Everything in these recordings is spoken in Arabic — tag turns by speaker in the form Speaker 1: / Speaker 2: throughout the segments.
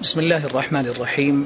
Speaker 1: بسم الله الرحمن الرحيم.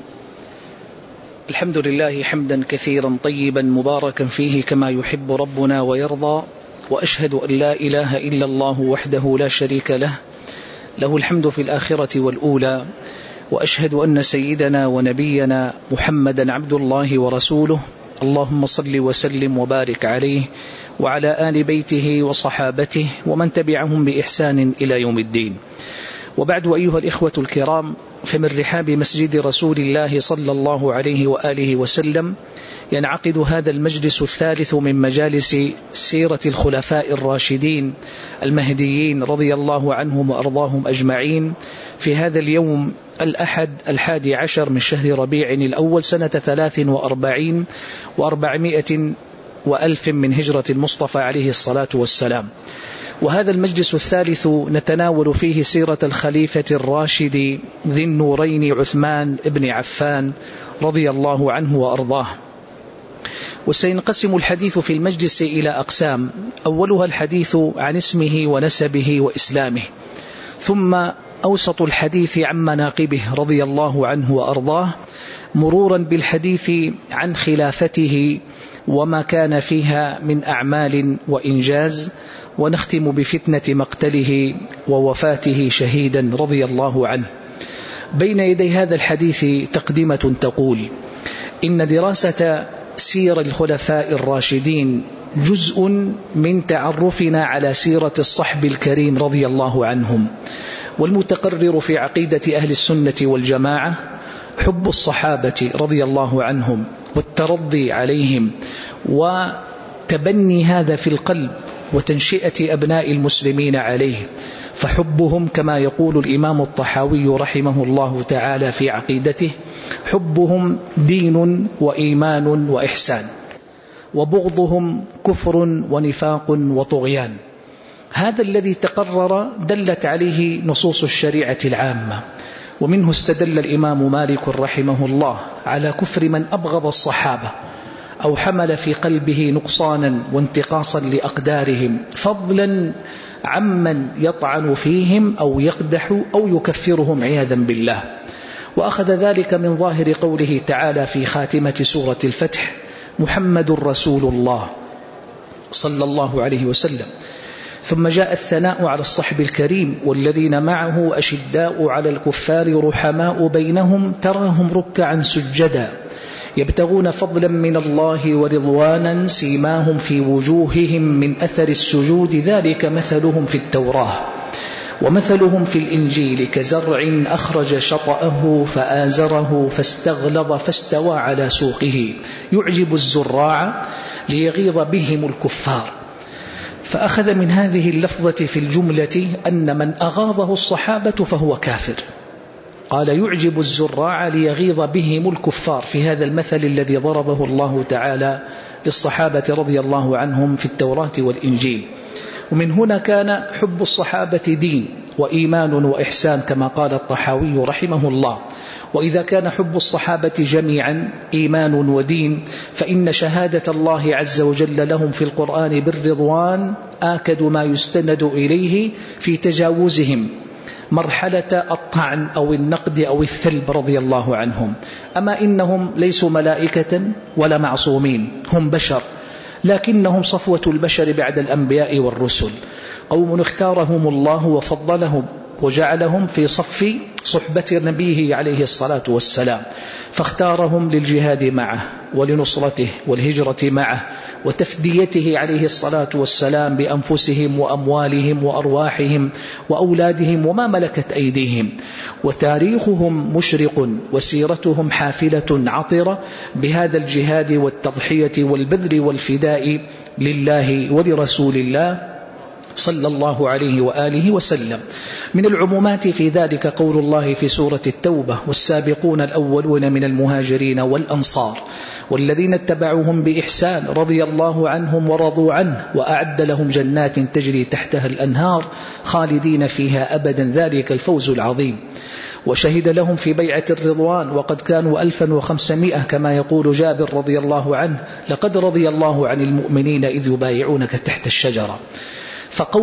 Speaker 1: الحمد لله حمدا كثيرا طيبا مباركا فيه كما يحب ربنا ويرضى، وأشهد أن لا إله إلا الله وحده لا شريك له، له الحمد في الآخرة والأولى، وأشهد أن سيدنا ونبينا محمدا عبد الله ورسوله، اللهم صل وسلم وبارك عليه وعلى آل بيته وصحابته ومن تبعهم بإحسان إلى يوم الدين. وبعد، أيها الإخوة الكرام، فمن رحاب مسجد رسول الله صلى الله عليه وآله وسلم ينعقد هذا المجلس الثالث من مجالس سيرة الخلفاء الراشدين المهديين رضي الله عنهم وأرضاهم أجمعين في هذا اليوم الأحد 11 من شهر ربيع الأول سنة 43 و400 وألف من هجرة المصطفى عليه الصلاة والسلام. وهذا المجلس الثالث نتناول فيه سيرة الخليفة الراشد ذي النورين عثمان بن عفان رضي الله عنه وأرضاه. وسينقسم الحديث في المجلس إلى أقسام، أولها الحديث عن اسمه ونسبه وإسلامه، ثم أوسط الحديث عن مناقبه رضي الله عنه وأرضاه، مرورا بالحديث عن خلافته وما كان فيها من أعمال وإنجاز، ونختم بفتنة مقتله ووفاته شهيدا رضي الله عنه. بين يدي هذا الحديث تقدمة تقول: إن دراسة سير الخلفاء الراشدين جزء من تعرفنا على سيرة الصحب الكريم رضي الله عنهم، والمتقرر في عقيدة أهل السنة والجماعة حب الصحابة رضي الله عنهم والترضي عليهم وتبني هذا في القلب وتنشئة أبناء المسلمين عليه، فحبهم كما يقول الإمام الطحاوي رحمه الله تعالى في عقيدته: حبهم دين وإيمان وإحسان، وبغضهم كفر ونفاق وطغيان. هذا الذي تقرر دلت عليه نصوص الشريعة العامة، ومنه استدل الإمام مالك رحمه الله على كفر من أبغض الصحابة أو حمل في قلبه نقصانا وانتقاصا لأقدارهم، فضلا عمن يطعن فيهم أو يقدح أو يكفرهم عياذا بالله. وأخذ ذلك من ظاهر قوله تعالى في خاتمة سورة الفتح: محمد رسول الله صلى الله عليه وسلم. ثم جاء الثناء على الصحب الكريم: والذين معه أشداء على الكفار رحماء بينهم تراهم ركعا سجدا يبتغون فضلا من الله ورضوانا سيماهم في وجوههم من أثر السجود ذلك مثلهم في التوراة ومثلهم في الإنجيل كزرع أخرج شطأه فآزره فاستغلظ فاستوى على سوقه يعجب الزراع ليغيظ بهم الكفار. فأخذ من هذه اللفظة في الجملة أن من أغاظه الصحابة فهو كافر. قال: يعجب الزراع ليغيظ بهم الكفار، في هذا المثل الذي ضربه الله تعالى للصحابة رضي الله عنهم في التوراة والإنجيل. ومن هنا كان حب الصحابة دين وإيمان وإحسان كما قال الطحاوي رحمه الله. وإذا كان حب الصحابة جميعا إيمان ودين، فإن شهادة الله عز وجل لهم في القرآن بالرضوان آكد ما يستند إليه في تجاوزهم مرحلة الطعن أو النقد أو الثلب رضي الله عنهم. أما إنهم ليسوا ملائكة ولا معصومين، هم بشر، لكنهم صفوة البشر بعد الأنبياء والرسل، قوم اختارهم الله وفضلهم وجعلهم في صف صحبة نبيه عليه الصلاة والسلام، فاختارهم للجهاد معه ولنصرته والهجرة معه وتفديته عليه الصلاة والسلام بأنفسهم وأموالهم وأرواحهم وأولادهم وما ملكت أيديهم. وتاريخهم مشرق وسيرتهم حافلة عطرة بهذا الجهاد والتضحية والبذل والفداء لله ولرسول الله صلى الله عليه وآله وسلم. من العمومات في ذلك قول الله في سورة التوبة: والسابقون الأولون من المهاجرين والأنصار والذين اتبعوهم بإحسان رضي الله عنهم ورضوا عنه وأعد لهم جنات تجري تحتها الأنهار خالدين فيها أبدا ذلك الفوز العظيم. وشهد لهم في بيعة الرضوان وقد كانوا 1500 كما يقول جابر رضي الله عنه: لقد رضي الله عن المؤمنين إذ يبايعونك تحت الشجرة.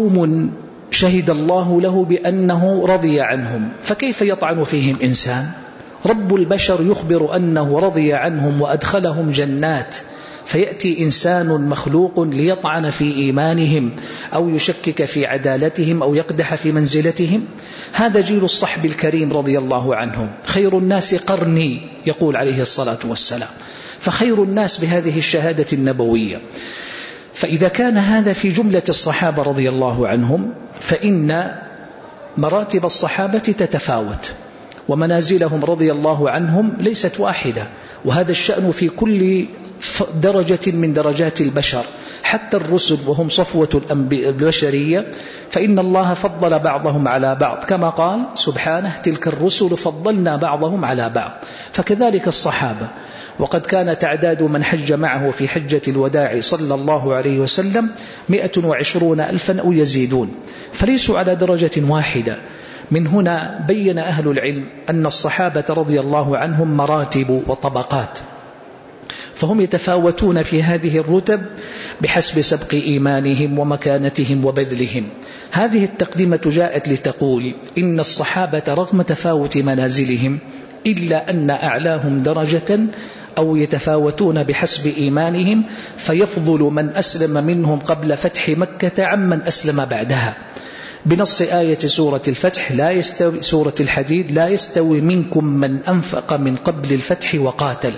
Speaker 1: فقوم شهد الله له بأنه رضي عنهم، فكيف يطعن فيهم إنسان؟ رب البشر يخبر أنه رضي عنهم وأدخلهم جنات، فيأتي إنسان مخلوق ليطعن في إيمانهم أو يشكك في عدالتهم أو يقدح في منزلتهم. هذا جيل الصحب الكريم رضي الله عنهم. خير الناس قرني يقول عليه الصلاة والسلام، فخير الناس بهذه الشهادة النبوية. فإذا كان هذا في جملة الصحابة رضي الله عنهم، فإن مراتب الصحابة تتفاوت ومنازلهم رضي الله عنهم ليست واحدة، وهذا الشأن في كل درجة من درجات البشر. حتى الرسل وهم صفوة البشرية فإن الله فضل بعضهم على بعض، كما قال سبحانه تلك الرسل فضلنا بعضهم على بعض. فكذلك الصحابة، وقد كان تعداد من حج معه في حجة الوداع صلى الله عليه وسلم 120,000 أو يزيدون، فليسوا على درجة واحدة. من هنا بين أهل العلم أن الصحابة رضي الله عنهم مراتب وطبقات، فهم يتفاوتون في هذه الرتب بحسب سبق إيمانهم ومكانتهم وبذلهم. هذه التقدمة جاءت لتقول إن الصحابة رغم تفاوت منازلهم إلا أن أعلاهم درجة أو يتفاوتون بحسب إيمانهم، فيفضل من أسلم منهم قبل فتح مكة عمن أسلم بعدها، بنص آية سورة الفتح لا يستوي سورة الحديد لا يستوي منكم من أنفق من قبل الفتح وقاتل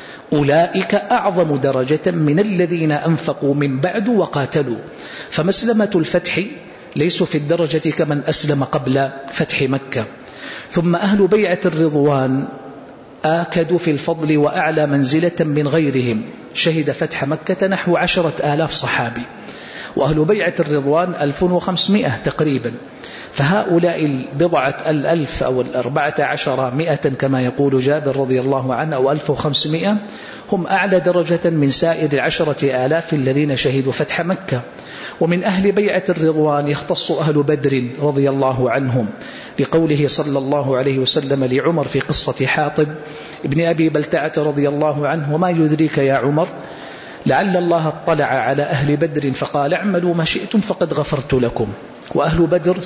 Speaker 1: أولئك أعظم درجة من الذين أنفقوا من بعد وقاتلوا. فمسلمة الفتح ليسوا في الدرجة كمن أسلم قبل فتح مكة. ثم أهل بيعة الرضوان آكدوا في الفضل وأعلى منزلة من غيرهم، شهد فتح مكة نحو 10,000 صحابي، وأهل بيعة الرضوان 1500 تقريبا. فهؤلاء البضعة 1000 أو 1400 كما يقول جابر رضي الله عنه أو 1500 هم أعلى درجة من سائر 10,000 الذين شهدوا فتح مكة. ومن أهل بيعة الرضوان يختص أهل بدر رضي الله عنهم، لقوله صلى الله عليه وسلم لعمر في قصة حاطب ابن أبي بلتعة رضي الله عنه: وما يدريك يا عمر لعل الله اطلع على أهل بدر فقال اعملوا ما شئتم فقد غفرت لكم. وأهل بدر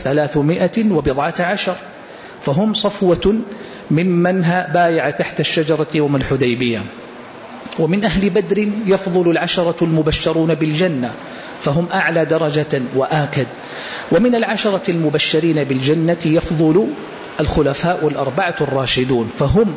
Speaker 1: 310، فهم صفوة ممن بايع تحت الشجرة يوم الحديبية. ومن أهل بدر يفضل 10 المبشرون بالجنة، فهم أعلى درجة وآكد. ومن 10 المبشرين بالجنة يفضل الخلفاء 4 الراشدون، فهم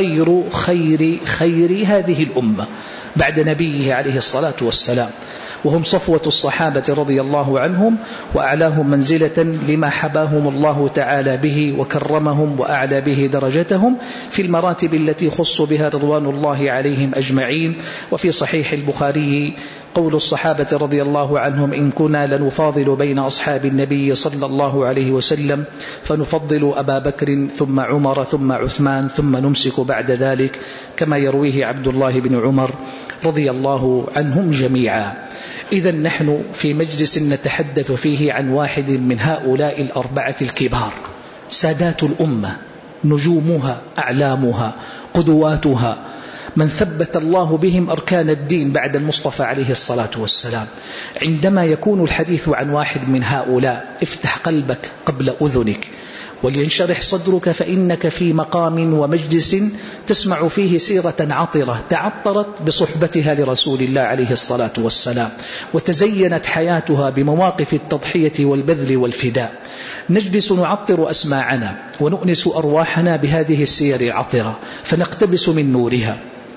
Speaker 1: خير هذه الأمة بعد نبيه عليه الصلاة والسلام، وهم صفوة الصحابة رضي الله عنهم وأعلاهم منزلة لما حباهم الله تعالى به وكرمهم وأعلى به درجتهم في المراتب التي خصوا بها رضوان الله عليهم أجمعين. وفي صحيح البخاري قول الصحابة رضي الله عنهم: إن كنا لنفاضل بين أصحاب النبي صلى الله عليه وسلم فنفضل أبا بكر ثم عمر ثم عثمان ثم نمسك بعد ذلك، كما يرويه عبد الله بن عمر رضي الله عنهم جميعا. إذن نحن في مجلس نتحدث فيه عن واحد من هؤلاء 4 الكبار، سادات الأمة، نجومها، أعلامها، قدواتها، من ثبت الله بهم أركان الدين بعد المصطفى عليه الصلاة والسلام. عندما يكون الحديث عن واحد من هؤلاء افتح قلبك قبل أذنك ولينشرح صدرك، فإنك في مقام ومجلس تسمع فيه سيرة عطرة تعطرت بصحبتها لرسول الله عليه الصلاة والسلام، وتزينت حياتها بمواقف التضحية والبذل والفداء. نجلس نعطر أسماعنا ونؤنس أرواحنا بهذه السير العطرة، فنقتبس من نورها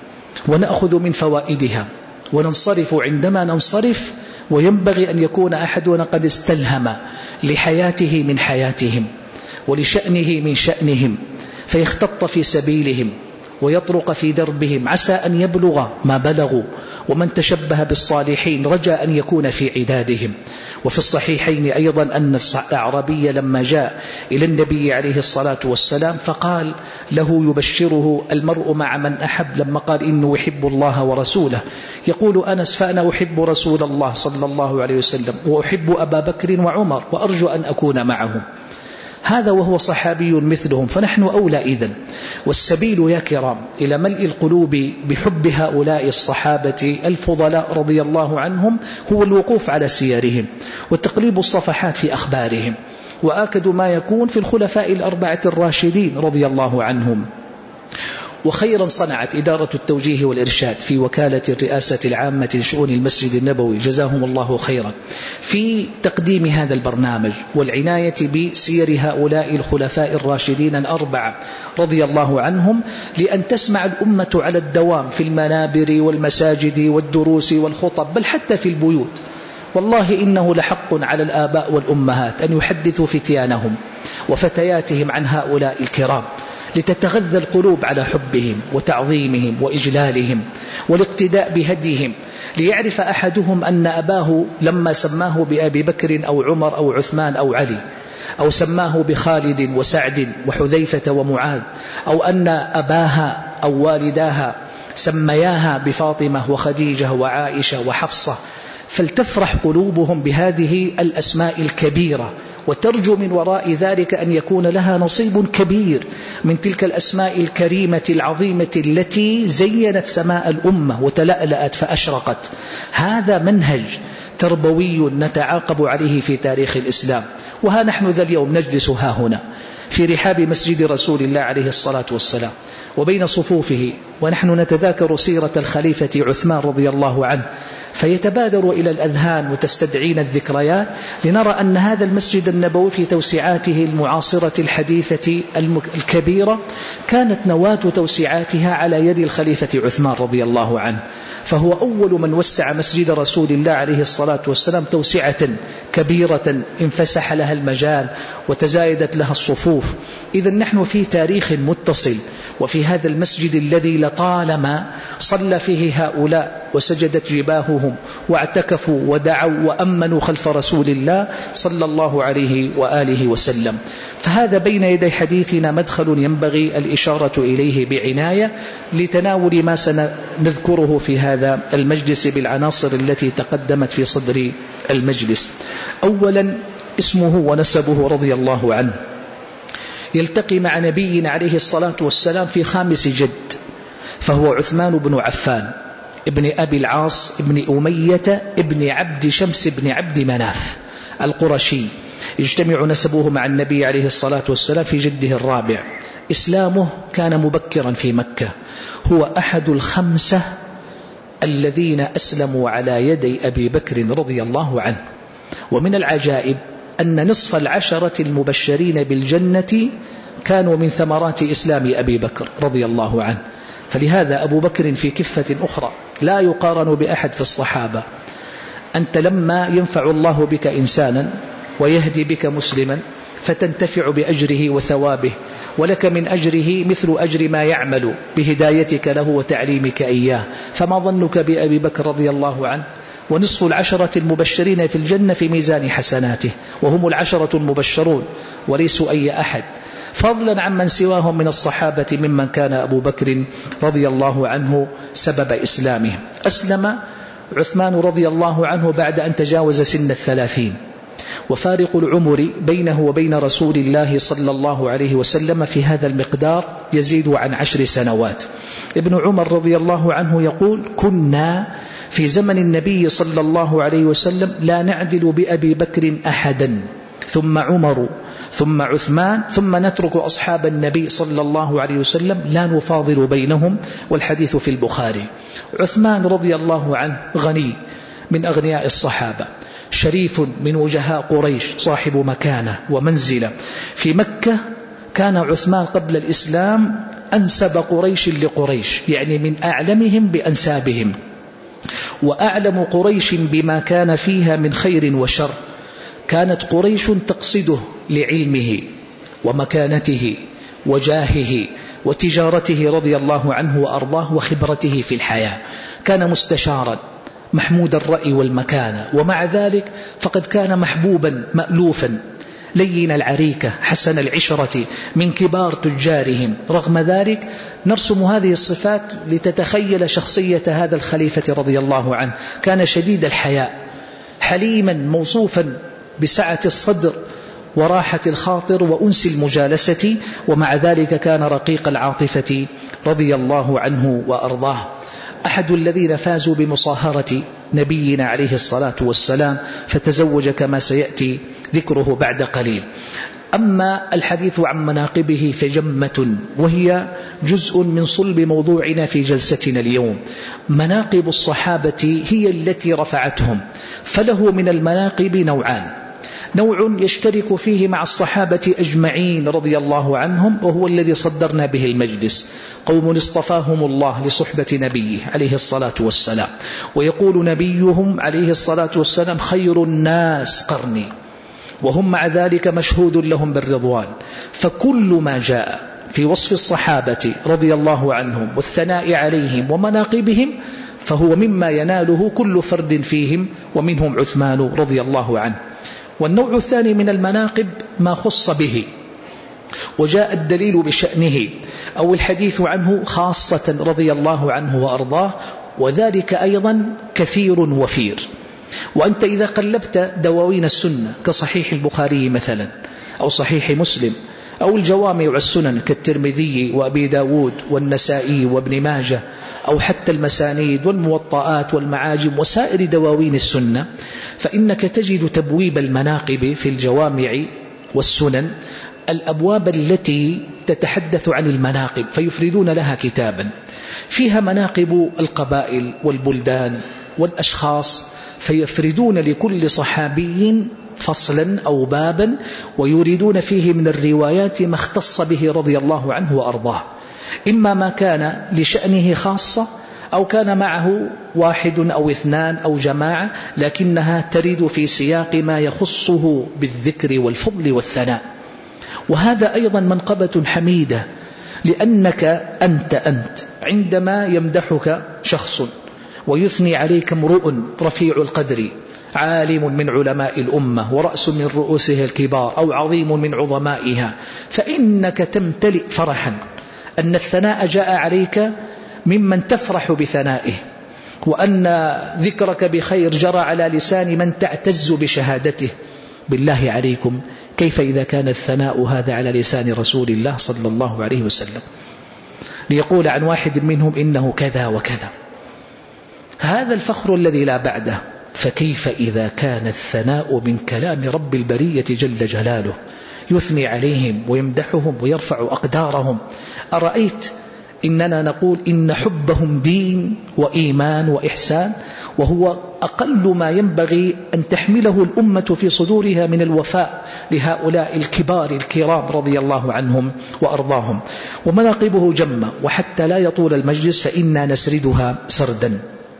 Speaker 1: ونأخذ من فوائدها وننصرف عندما ننصرف، وينبغي أن يكون أحدنا قد استلهم لحياته من حياتهم ولشأنه من شأنهم، فيختط في سبيلهم ويطرق في دربهم، عسى أن يبلغ ما بلغوا. ومن تشبه بالصالحين رجاء أن يكون في عدادهم. وفي الصحيحين أيضا أن الأعرابي لما جاء إلى النبي عليه الصلاة والسلام فقال له يبشره المرء مع من أحب، لما قال إنه يحب الله ورسوله، يقول أنس: فأنا أحب رسول الله صلى الله عليه وسلم وأحب أبا بكر وعمر وأرجو أن أكون معهم. هذا وهو صحابي مثلهم، فنحن أولى إذن. والسبيل يا كرام إلى ملء القلوب بحب هؤلاء الصحابة الفضلاء رضي الله عنهم هو الوقوف على سيرهم وتقليب الصفحات في أخبارهم، وآكد ما يكون في الخلفاء 4 الراشدين رضي الله عنهم. وخيرا صنعت إدارة التوجيه والإرشاد في وكالة الرئاسة العامة لشؤون المسجد النبوي، جزاهم الله خيرا، في تقديم هذا البرنامج والعناية بسير هؤلاء الخلفاء الراشدين الأربعة رضي الله عنهم، لأن تسمع الأمة على الدوام في المنابر والمساجد والدروس والخطب، بل حتى في البيوت. والله إنه لحق على الآباء والأمهات أن يحدثوا فتيانهم وفتياتهم عن هؤلاء الكرام، لتتغذى القلوب على حبهم وتعظيمهم وإجلالهم والاقتداء بهديهم، ليعرف أحدهم أن أباه لما سماه بأبي بكر أو عمر أو عثمان أو علي، أو سماه بخالد وسعد وحذيفة ومعاذ، أو أن أباها أو والداها سمياها بفاطمة وخديجة وعائشة وحفصة، فلتفرح قلوبهم بهذه الأسماء الكبيرة، وترجو من وراء ذلك أن يكون لها نصيب كبير من تلك الأسماء الكريمة العظيمة التي زينت سماء الأمة وتلألأت فأشرقت. هذا منهج تربوي نتعاقب عليه في تاريخ الإسلام. وها نحن ذا اليوم نجلس ها هنا في رحاب مسجد رسول الله عليه الصلاة والسلام وبين صفوفه، ونحن نتذاكر سيرة الخليفة عثمان رضي الله عنه، فيتبادر إلى الأذهان وتستدعينا الذكريات، لنرى أن هذا المسجد النبوي في توسعاته المعاصرة الحديثة الكبيرة كانت نواة توسعاتها على يد الخليفة عثمان رضي الله عنه، فهو أول من وسع مسجد رسول الله عليه الصلاة والسلام توسعة كبيرة انفسح لها المجال وتزايدت لها الصفوف. إذن نحن في تاريخ متصل، وفي هذا المسجد الذي لطالما صلى فيه هؤلاء وسجدت جباههم واعتكفوا ودعوا وأمنوا خلف رسول الله صلى الله عليه وآله وسلم. فهذا بين يدي حديثنا مدخل ينبغي الإشارة إليه بعناية لتناول ما سنذكره في هذا المجلس بالعناصر التي تقدمت في صدر المجلس. أولا اسمه ونسبه رضي الله عنه يلتقي مع نبينا عليه الصلاة والسلام في خامس جد، فهو عثمان بن عفان ابن أبي العاص ابن أمية ابن عبد شمس ابن عبد مناف القرشي، يجتمع نسبه مع النبي عليه الصلاة والسلام في جده الرابع. إسلامه كان مبكرا في مكة، هو أحد الخمسة الذين أسلموا على يدي أبي بكر رضي الله عنه. ومن العجائب أن نصف العشرة المبشرين بالجنة كانوا من ثمرات إسلام أبي بكر رضي الله عنه، فلهذا أبو بكر في كفة أخرى لا يقارن بأحد في الصحابة. أنت لما ينفع الله بك إنسانا ويهدي بك مسلما فتنتفع بأجره وثوابه، ولك من أجره مثل أجر ما يعمل بهدايتك له وتعليمك إياه، فما ظنك بأبي بكر رضي الله عنه؟ ونصف العشرة المبشرين في الجنة في ميزان حسناته، وهم العشرة المبشرون وليسوا أي أحد، فضلا عن من سواهم من الصحابة ممن كان أبو بكر رضي الله عنه سبب إسلامه. أسلم عثمان رضي الله عنه بعد أن تجاوز سن 30، وفارق العمر بينه وبين رسول الله صلى الله عليه وسلم في هذا المقدار يزيد عن 10 سنوات. ابن عمر رضي الله عنه يقول: كنا في زمن النبي صلى الله عليه وسلم لا نعدل بأبي بكر أحدا، ثم عمر، ثم عثمان، ثم نترك أصحاب النبي صلى الله عليه وسلم لا نفاضل بينهم، والحديث في البخاري. عثمان رضي الله عنه غني من أغنياء الصحابة، شريف من وجهاء قريش، صاحب مكانة ومنزلة في مكة. كان عثمان قبل الإسلام أنسب قريش لقريش، يعني من أعلمهم بأنسابهم، وأعلم قريش بما كان فيها من خير وشر. كانت قريش تقصده لعلمه ومكانته وجاهه وتجارته رضي الله عنه وأرضاه وخبرته في الحياة. كان مستشارا محمود الرأي والمكانة، ومع ذلك فقد كان محبوبا مألوفا لين العريكة حسن العشرة من كبار تجارهم. رغم ذلك نرسم هذه الصفات لتتخيل شخصية هذا الخليفة رضي الله عنه. كان شديد الحياء، حليما، موصوفا بسعة الصدر وراحة الخاطر وأنس المجالسة، ومع ذلك كان رقيق العاطفة رضي الله عنه وأرضاه. أحد الذين فازوا بمصاهرة نبينا عليه الصلاة والسلام، فتزوج كما سيأتي ذكره بعد قليل. أما الحديث عن مناقبه فجمة، وهي جزء من صلب موضوعنا في جلستنا اليوم. مناقب الصحابة هي التي رفعتهم، فله من المناقب نوعان: نوع يشترك فيه مع الصحابة أجمعين رضي الله عنهم، وهو الذي صدرنا به المجلس: قوم اصطفاهم الله لصحبة نبيه عليه الصلاة والسلام، ويقول نبيهم عليه الصلاة والسلام: خير الناس قرني، وهم مع ذلك مشهود لهم بالرضوان. فكل ما جاء في وصف الصحابة رضي الله عنهم والثناء عليهم ومناقبهم فهو مما يناله كل فرد فيهم، ومنهم عثمان رضي الله عنه. والنوع الثاني من المناقب ما خص به وجاء الدليل بشأنه أو الحديث عنه خاصة رضي الله عنه وأرضاه، وذلك أيضا كثير وفير. وأنت إذا قلبت دواوين السنة كصحيح البخاري مثلا، أو صحيح مسلم، أو الجوامع والسنن كالترمذي وأبي داود والنسائي وابن ماجه، أو حتى المسانيد والموطئات والمعاجم وسائر دواوين السنة، فإنك تجد تبويب المناقب في الجوامع والسنن الأبواب التي تتحدث عن المناقب، فيفردون لها كتابا فيها مناقب القبائل والبلدان والأشخاص، فيفردون لكل صحابي فصلا أو بابا، ويريدون فيه من الروايات ما اختص به رضي الله عنه وأرضاه، إما ما كان لشأنه خاصة، أو كان معه واحد أو اثنان أو جماعة، لكنها ترد في سياق ما يخصه بالذكر والفضل والثناء. وهذا أيضا منقبة حميدة، لأنك أنت عندما يمدحك شخص ويثني عليك امرؤ رفيع القدر، عالم من علماء الأمة ورأس من رؤوسها الكبار، أو عظيم من عظمائها، فإنك تمتلئ فرحا أن الثناء جاء عليك ممن تفرح بثنائه، وأن ذكرك بخير جرى على لسان من تعتز بشهادته. بالله عليكم، كيف إذا كان الثناء هذا على لسان رسول الله صلى الله عليه وسلم، ليقول عن واحد منهم إنه كذا وكذا، هذا الفخر الذي لا بعده. فكيف إذا كان الثناء من كلام رب البرية جل جلاله، يثني عليهم ويمدحهم ويرفع أقدارهم؟ أرأيت إننا نقول إن حبهم دين وإيمان وإحسان، وهو أقل ما ينبغي أن تحمله الأمة في صدورها من الوفاء لهؤلاء الكبار الكرام رضي الله عنهم وأرضاهم. ومناقبه جمة، وحتى لا يطول المجلس فإنا نسردها سردا.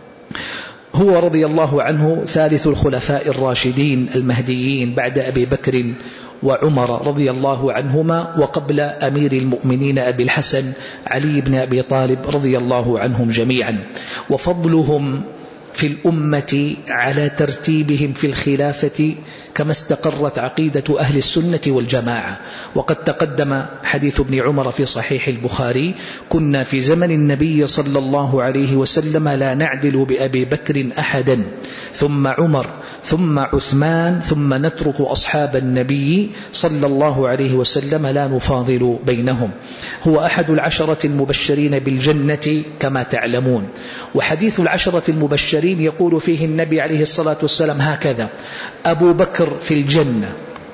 Speaker 1: هو رضي الله عنه ثالث الخلفاء الراشدين المهديين بعد أبي بكر وعمر رضي الله عنهما، وقبل أمير المؤمنين أبي الحسن علي بن أبي طالب رضي الله عنهم جميعا. وفضلهم في الأمة على ترتيبهم في الخلافة كما استقرت عقيدة أهل السنة والجماعة. وقد تقدم حديث ابن عمر في صحيح البخاري: كنا في زمن النبي صلى الله عليه وسلم لا نعدل بأبي بكر أحدا، ثم عمر، ثم عثمان، ثم نترك أصحاب النبي صلى الله عليه وسلم لا نفاضل بينهم. هو أحد العشرة المبشرين بالجنة كما تعلمون. وحديث العشرة المبشرين يقول فيه النبي عليه الصلاة والسلام هكذا: أبو بكر في الجنة،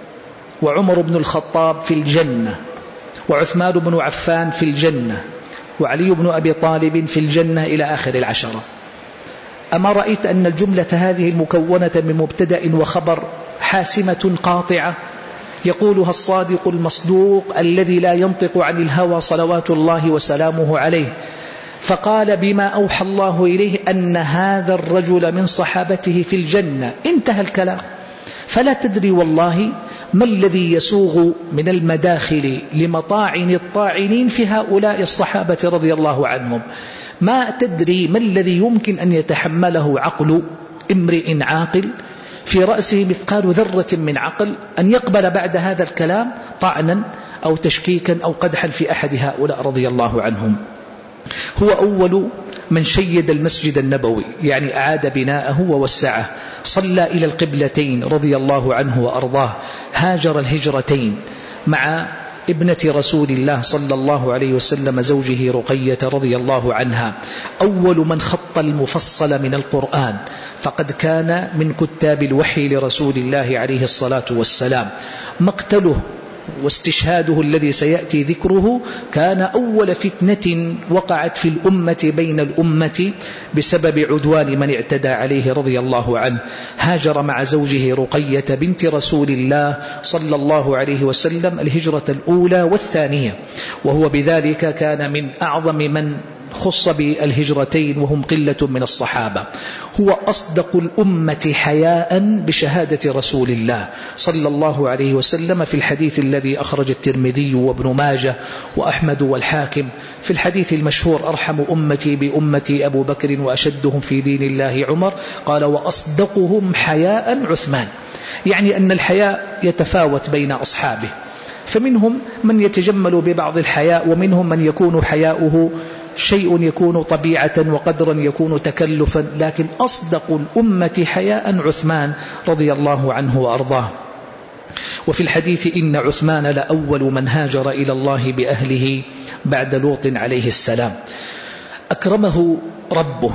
Speaker 1: وعمر بن الخطاب في الجنة، وعثمان بن عفان في الجنة، وعلي بن أبي طالب في الجنة، إلى آخر العشرة. أما رأيت أن الجملة هذه المكونة من مبتدأ وخبر حاسمة قاطعة يقولها الصادق المصدوق الذي لا ينطق عن الهوى صلوات الله وسلامه عليه، فقال بما أوحى الله إليه أن هذا الرجل من صحابته في الجنة، انتهى الكلام. فلا تدري والله ما الذي يسوغ من المداخل لمطاعن الطاعنين في هؤلاء الصحابة رضي الله عنهم. ما تدري ما الذي يمكن أن يتحمله عقل امرئ عاقل في رأسه مثقال ذرة من عقل، أن يقبل بعد هذا الكلام طعنا أو تشكيكا أو قدحا في أحد هؤلاء رضي الله عنهم. هو أول من شيد المسجد النبوي، يعني أعاد بناءه ووسعه، صلى إلى القبلتين رضي الله عنه وأرضاه، هاجر الهجرتين مع ابنة رسول الله صلى الله عليه وسلم زوجه رقية رضي الله عنها، أول من خط المفصل من القرآن، فقد كان من كتاب الوحي لرسول الله عليه الصلاة والسلام. مقتله واستشهاده الذي سيأتي ذكره كان أول فتنة وقعت في الأمة بين الأمة بسبب عدوان من اعتدى عليه رضي الله عنه. هاجر مع زوجه رقية بنت رسول الله صلى الله عليه وسلم الهجرة الأولى والثانية، وهو بذلك كان من أعظم من خص بالهجرتين وهم قلة من الصحابة. هو أصدق الأمة حياء بشهادة رسول الله صلى الله عليه وسلم في الحديث الذي أخرج الترمذي وابن ماجه وأحمد والحاكم في الحديث المشهور: أرحم أمتي بأمتي أبو بكر وأشدهم في دين الله عمر. قال: وأصدقهم حياء عثمان. يعني أن الحياء يتفاوت بين أصحابه، فمنهم من يتجمل ببعض الحياء، ومنهم من يكون حياؤه شيء يكون طبيعة وقدرا يكون تكلفا، لكن أصدق الأمة حياء عثمان رضي الله عنه وأرضاه. وفي الحديث: إن عثمان لأول من هاجر إلى الله بأهله بعد لوط عليه السلام. أكرمه ربه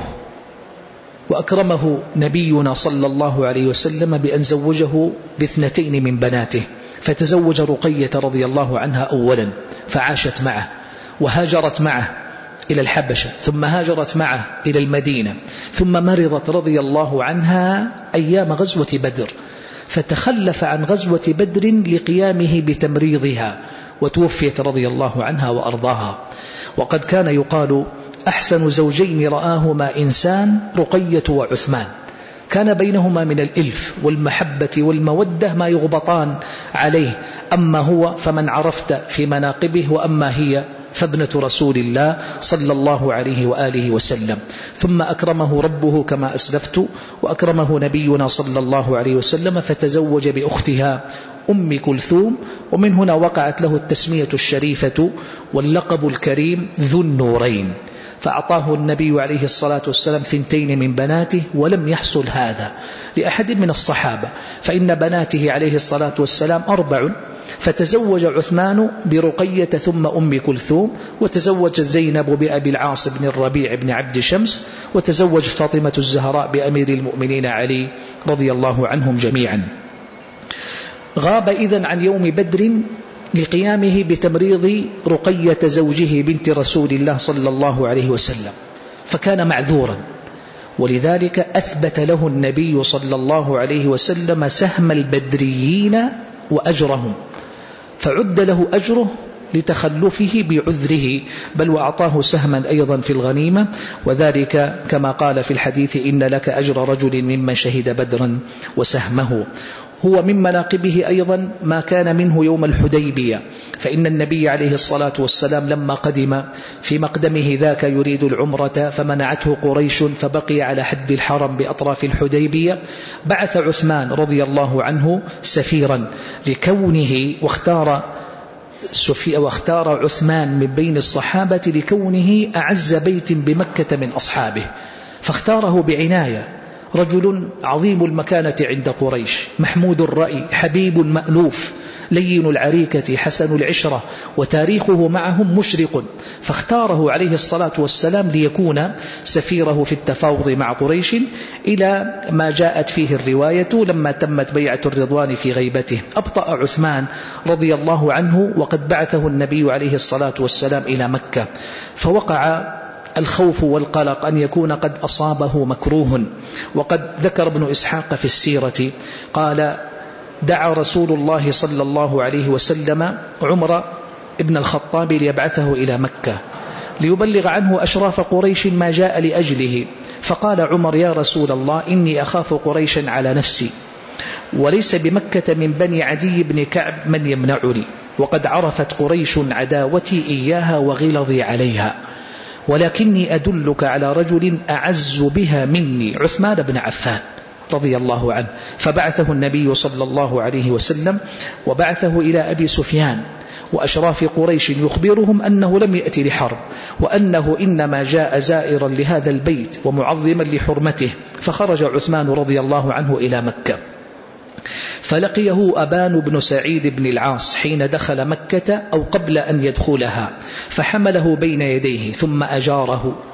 Speaker 1: وأكرمه نبينا صلى الله عليه وسلم بأن زوجه باثنتين من بناته، فتزوج رقية رضي الله عنها أولا فعاشت معه وهاجرت معه إلى الحبشة، ثم هاجرت معه إلى المدينة، ثم مرضت رضي الله عنها أيام غزوة بدر، فتخلف عن غزوة بدر لقيامه بتمريضها، وتوفيت رضي الله عنها وأرضاها. وقد كان يقال: أحسن زوجين رآهما إنسان رقية وعثمان، كان بينهما من الإلف والمحبة والمودة ما يغبطان عليه، أما هو فمن عرفت في مناقبه، وأما هي فابنة رسول الله صلى الله عليه وآله وسلم. ثم أكرمه ربه كما أسلفت، وأكرمه نبينا صلى الله عليه وسلم فتزوج بأختها أم كلثوم، ومن هنا وقعت له التسمية الشريفة واللقب الكريم ذو النورين. فأعطاه النبي عليه الصلاة والسلام 2 من بناته، ولم يحصل هذا لأحد من الصحابة، فإن بناته عليه الصلاة والسلام 4، فتزوج عثمان برقية ثم أم كلثوم، وتزوج زينب بأبي العاص بن الربيع بن عبد شمس، وتزوج فاطمة الزهراء بأمير المؤمنين علي رضي الله عنهم جميعا. غاب إذن عن يوم بدر لقيامه بتمريض رقية زوجه بنت رسول الله صلى الله عليه وسلم، فكان معذورا، ولذلك أثبت له النبي صلى الله عليه وسلم سهم البدريين وأجرهم، فعد له أجره لتخلفه بعذره، بل وأعطاه سهما أيضا في الغنيمة، وذلك كما قال في الحديث: إن لك أجر رجل ممن شهد بدرا وسهمه. هو من مناقبه أيضا ما كان منه يوم الحديبية، فإن النبي عليه الصلاة والسلام لما قدم في مقدمه ذاك يريد العمرة فمنعته قريش، فبقي على حد الحرم بأطراف الحديبية، بعث عثمان رضي الله عنه سفيرا لكونه، واختار عثمان من بين الصحابة لكونه أعز بيت بمكة من أصحابه، فاختاره بعناية، رجل عظيم المكانة عند قريش، محمود الرأي، حبيب مألوف، لين العريكة، حسن العشرة، وتاريخه معهم مشرق، فاختاره عليه الصلاة والسلام ليكون سفيره في التفاوض مع قريش، إلى ما جاءت فيه الرواية لما تمت بيعة الرضوان في غيبته. أبطأ عثمان رضي الله عنه، وقد بعثه النبي عليه الصلاة والسلام إلى مكة، فوقع الخوف والقلق أن يكون قد أصابه مكروه. وقد ذكر ابن إسحاق في السيرة قال: دعا رسول الله صلى الله عليه وسلم عمر ابن الخطاب ليبعثه إلى مكة ليبلغ عنه أشراف قريش ما جاء لأجله، فقال عمر: يا رسول الله، إني أخاف قريشا على نفسي، وليس بمكة من بني عدي بن كعب من يمنعني، وقد عرفت قريش عداوتي إياها وغلظي عليها، ولكني أدلك على رجل أعز بها مني، عثمان بن عفان رضي الله عنه. فبعثه النبي صلى الله عليه وسلم، وبعثه إلى أبي سفيان وأشراف قريش يخبرهم أنه لم يأتي لحرب، وأنه إنما جاء زائرا لهذا البيت ومعظما لحرمته. فخرج عثمان رضي الله عنه إلى مكة، فلقيه أبان بن سعيد بن العاص حين دخل مكة أو قبل أن يدخلها، فحمله بين يديه ثم أجاره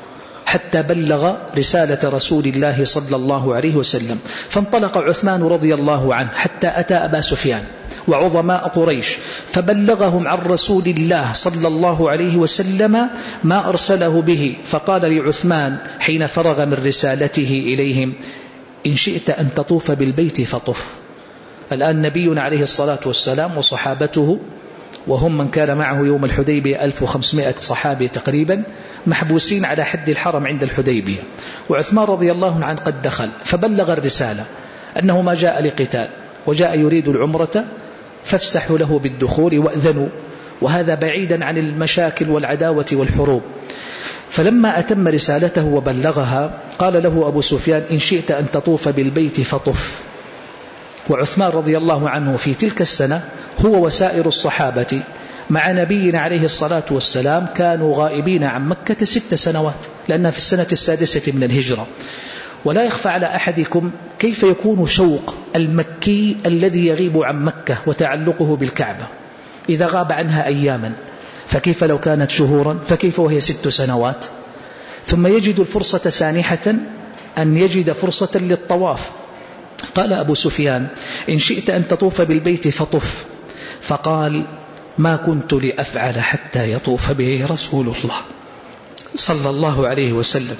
Speaker 1: حتى بلغ رسالة رسول الله صلى الله عليه وسلم. فانطلق عثمان رضي الله عنه حتى أتى أبا سفيان وعظماء قريش فبلغهم عن رسول الله صلى الله عليه وسلم ما أرسله به. فقال لعثمان حين فرغ من رسالته إليهم: إن شئت أن تطوف بالبيت فطف. الآن نبينا عليه الصلاة والسلام وصحابته، وهم من كان معه يوم الحديبية 1500 صحابي تقريبا، محبوسين على حد الحرم عند الحديبية، وعثمان رضي الله عنه قد دخل فبلغ الرسالة أنه ما جاء لقتال وجاء يريد العمرة، فافسحوا له بالدخول وأذنوا، وهذا بعيدا عن المشاكل والعداوة والحروب. فلما أتم رسالته وبلغها قال له أبو سفيان: إن شئت أن تطوف بالبيت فطف. وعثمان رضي الله عنه في تلك السنة هو وسائر الصحابة مع نبينا عليه الصلاة والسلام كانوا غائبين عن مكة 6 سنوات، لأنها في السنة 6 من الهجرة. ولا يخفى على أحدكم كيف يكون شوق المكي الذي يغيب عن مكة وتعلقه بالكعبة إذا غاب عنها أياما، فكيف لو كانت شهورا، فكيف وهي 6 سنوات. ثم يجد الفرصة سانحة أن يجد فرصة للطواف. قال أبو سفيان: إن شئت أن تطوف بالبيت فطف. فقال: ما كنت لأفعل حتى يطوف به رسول الله صلى الله عليه وسلم.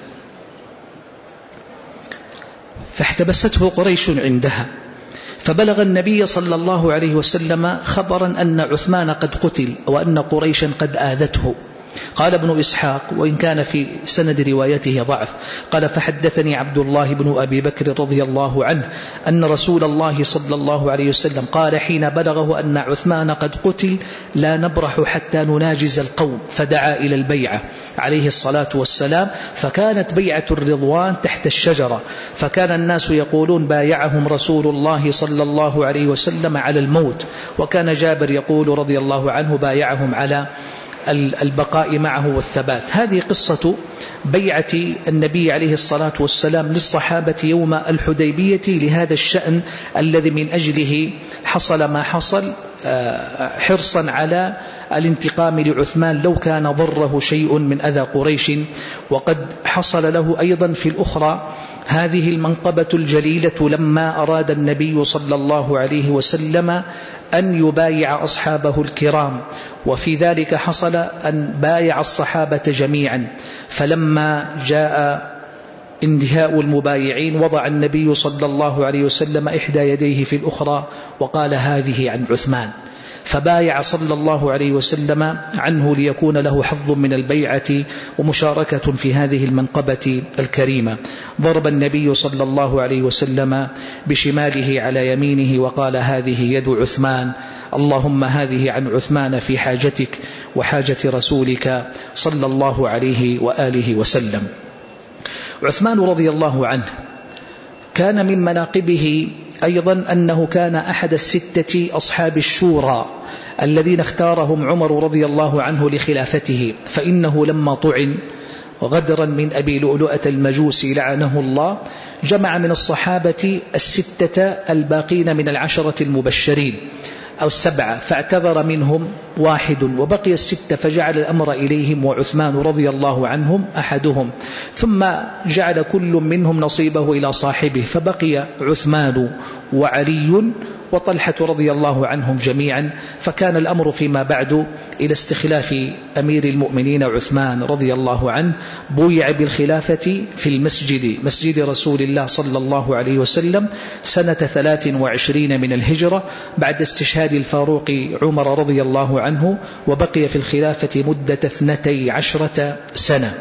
Speaker 1: فاحتبسته قريش عندها، فبلغ النبي صلى الله عليه وسلم خبرا أن عثمان قد قتل وأن قريشا قد آذته. قال ابن إسحاق وإن كان في سند روايته ضعف، قال: فحدثني عبد الله بن أبي بكر رضي الله عنه أن رسول الله صلى الله عليه وسلم قال حين بلغه أن عثمان قد قتل: لا نبرح حتى نناجز القوم. فدعا إلى البيعة عليه الصلاة والسلام، فكانت بيعة الرضوان تحت الشجرة، فكان الناس يقولون: بايعهم رسول الله صلى الله عليه وسلم على الموت. وكان جابر يقول رضي الله عنه: بايعهم على البقاء معه والثبات. هذه قصة بيعة النبي عليه الصلاة والسلام للصحابة يوم الحديبية لهذا الشأن الذي من أجله حصل ما حصل، حرصا على الانتقام لعثمان لو كان ضره شيء من أذى قريش. وقد حصل له أيضا في الأخرى هذه المنقبة الجليلة لما أراد النبي صلى الله عليه وسلم أن يبايع أصحابه الكرام، وفي ذلك حصل أن بايع الصحابة جميعا. فلما جاء انتهاء المبايعين وضع النبي صلى الله عليه وسلم إحدى يديه في الأخرى وقال: هذه عن عثمان. فبايع صلى الله عليه وسلم عنه ليكون له حظ من البيعة ومشاركة في هذه المنقبة الكريمة. ضرب النبي صلى الله عليه وسلم بشماله على يمينه وقال: هذه يد عثمان، اللهم هذه عن عثمان في حاجتك وحاجة رسولك صلى الله عليه وآله وسلم. عثمان رضي الله عنه كان من مناقبه أيضا أنه كان أحد 6 أصحاب الشورى الذين اختارهم عمر رضي الله عنه لخلافته. فإنه لما طعن غدرا من أبي لؤلؤة المجوسي لعنه الله جمع من الصحابة 6 الباقين من 10 المبشرين أو 7، فاعتذر منهم 1 وبقي 6، فجعل الأمر إليهم وعثمان رضي الله عنهم أحدهم، ثم جعل كل منهم نصيبه إلى صاحبه، فبقي عثمان وعلي وطلحة رضي الله عنهم جميعا. فكان الأمر فيما بعد إلى استخلاف أمير المؤمنين عثمان رضي الله عنه. بويع بالخلافة في المسجد، مسجد رسول الله صلى الله عليه وسلم، سنة 23 من الهجرة بعد استشهاد الفاروق عمر رضي الله عنه، وبقي في الخلافة مدة 12 سنة.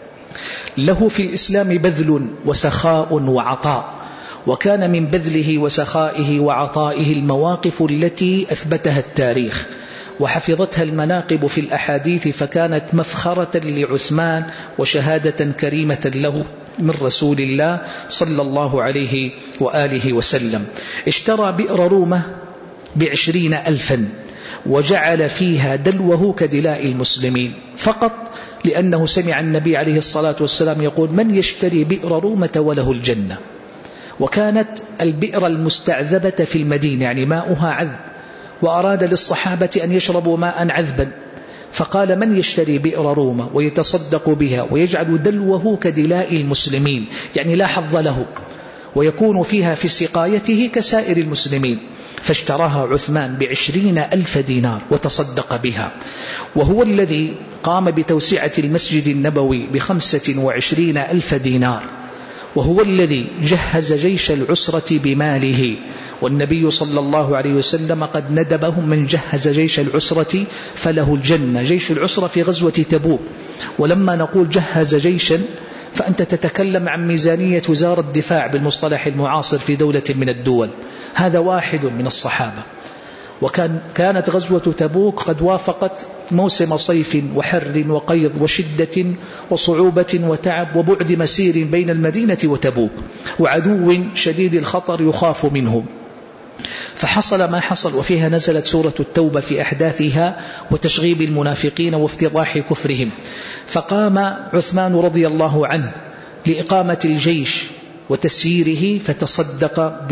Speaker 1: له في الإسلام بذل وسخاء وعطاء، وكان من بذله وسخائه وعطائه المواقف التي أثبتها التاريخ وحفظتها المناقب في الأحاديث، فكانت مفخرة لعثمان وشهادة كريمة له من رسول الله صلى الله عليه وآله وسلم. اشترى بئر رومة ب20,000 وجعل فيها دلوه كدلاء المسلمين فقط لأنه سمع النبي عليه الصلاة والسلام يقول: من يشتري بئر رومة وله الجنة. وكانت البئر المستعذبة في المدينة يعني ماؤها عذب، وأراد للصحابة أن يشربوا ماء عذبا، فقال: من يشتري بئر روما ويتصدق بها ويجعل دلوه كدلاء المسلمين، يعني لا حظ له، ويكون فيها في سقايته كسائر المسلمين. فاشتراها عثمان ب20,000 دينار وتصدق بها، وهو الذي قام بتوسعة المسجد النبوي ب25,000 دينار، وهو الذي جهز جيش العسرة بماله، والنبي صلى الله عليه وسلم قد ندبهم: من جهز جيش العسرة فله الجنة. جيش العسرة في غزوة تبوك. ولما نقول جهز جيشا فأنت تتكلم عن ميزانية وزارة الدفاع بالمصطلح المعاصر في دولة من الدول. هذا واحد من الصحابة. وكانت غزوة تبوك قد وافقت موسم صيف وحر وقيض وشدة وصعوبة وتعب وبعد مسير بين المدينة وتبوك، وعدو شديد الخطر يخاف منهم. فحصل ما حصل، وفيها نزلت سورة التوبة في أحداثها وتشغيب المنافقين وافتضاح كفرهم. فقام عثمان رضي الله عنه لإقامة الجيش وتسييره، فتصدق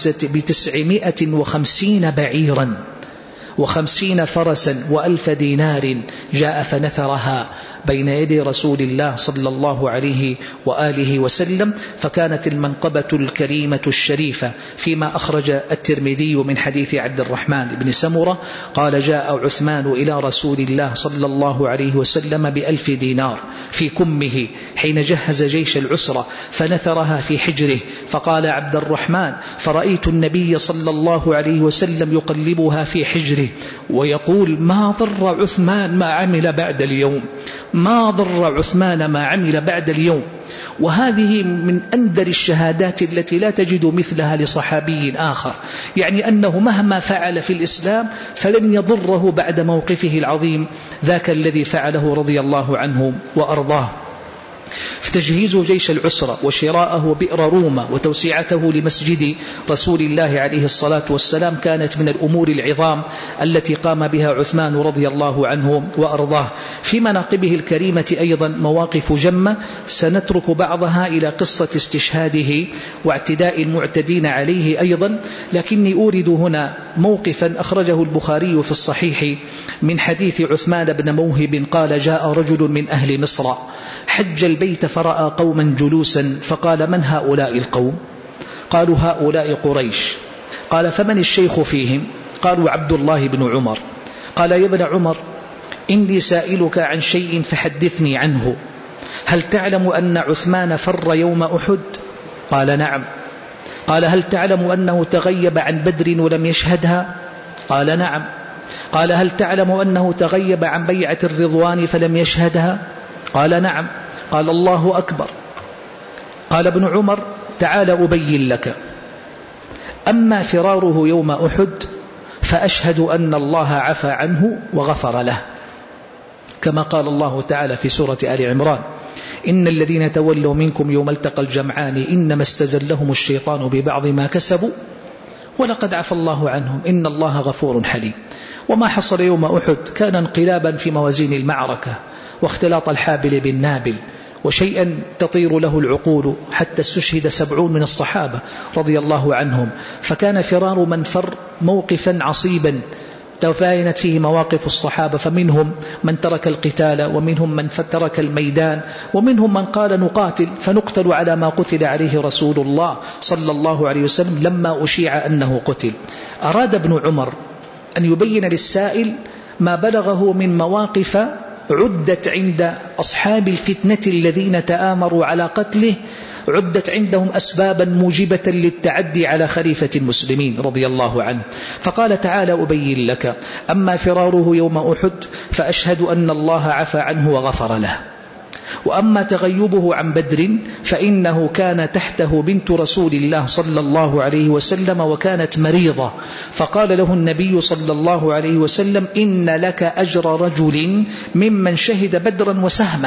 Speaker 1: ب950 بعيرا و50 فرسا و1000 دينار، جاء فنثرها بين يدي رسول الله صلى الله عليه وآله وسلم. فكانت المنقبة الكريمة الشريفة فيما أخرج الترمذي من حديث عبد الرحمن بن سمرة قال: جاء عثمان إلى رسول الله صلى الله عليه وسلم ب1000 دينار في كمه حين جهز جيش العسرة، فنثرها في حجره. فقال عبد الرحمن: فرأيت النبي صلى الله عليه وسلم يقلبها في حجره ويقول: ما ضر عثمان ما عمل بعد اليوم، ما ضر عثمان ما عمل بعد اليوم. وهذه من أندر الشهادات التي لا تجد مثلها لصحابي آخر، يعني أنه مهما فعل في الإسلام فلن يضره بعد موقفه العظيم ذاك الذي فعله رضي الله عنه وأرضاه. فتجهيز جيش العسرة وشراءه بئر روما وتوسعته لمسجد رسول الله عليه الصلاة والسلام كانت من الأمور العظام التي قام بها عثمان رضي الله عنه وأرضاه. في مناقبه الكريمة أيضا مواقف جمة سنترك بعضها إلى قصة استشهاده واعتداء المعتدين عليه أيضا، لكني أورد هنا موقفا أخرجه البخاري في الصحيح من حديث عثمان بن موهب قال: جاء رجل من أهل مصر حج البيت فرأى قوما جلوسا، فقال: من هؤلاء القوم؟ قالوا: هؤلاء قريش. قال: فمن الشيخ فيهم؟ قالوا: عبد الله بن عمر. قال: يا ابن عمر، إني سائلك عن شيء فحدثني عنه. هل تعلم أن عثمان فر يوم أحد؟ قال: نعم. قال: هل تعلم أنه تغيب عن بدر ولم يشهدها؟ قال: نعم. قال: هل تعلم أنه تغيب عن بيعة الرضوان فلم يشهدها؟ قال: نعم. قال: الله أكبر. قال ابن عمر: تعال أبين لك. أما فراره يوم أحد فأشهد أن الله عفى عنه وغفر له، كما قال الله تعالى في سورة آل عمران: إن الذين تولوا منكم يوم التقى الجمعان إنما استزلهم الشيطان ببعض ما كسبوا ولقد عفى الله عنهم إن الله غفور حليم. وما حصل يوم أحد كان انقلابا في موازين المعركة واختلاط الحابل بالنابل، وشيئا تطير له العقول، حتى استشهد 70 من الصحابة رضي الله عنهم. فكان فرار من فر موقفا عصيبا تفاينت فيه مواقف الصحابة، فمنهم من ترك القتال، ومنهم من ترك الميدان، ومنهم من قال: نقاتل فنقتل على ما قتل عليه رسول الله صلى الله عليه وسلم لما أشيع أنه قتل. أراد ابن عمر أن يبين للسائل ما بلغه من مواقف عدت عند أصحاب الفتنة الذين تآمروا على قتله، عدت عندهم أسبابا موجبة للتعدي على خليفة المسلمين رضي الله عنه. فقال: تعالى أبين لك. أما فراره يوم أحد فأشهد أن الله عفى عنه وغفر له. وأما تغيبه عن بدر فإنه كان تحته بنت رسول الله صلى الله عليه وسلم وكانت مريضة، فقال له النبي صلى الله عليه وسلم: إن لك أجر رجل ممن شهد بدرا وسهمه.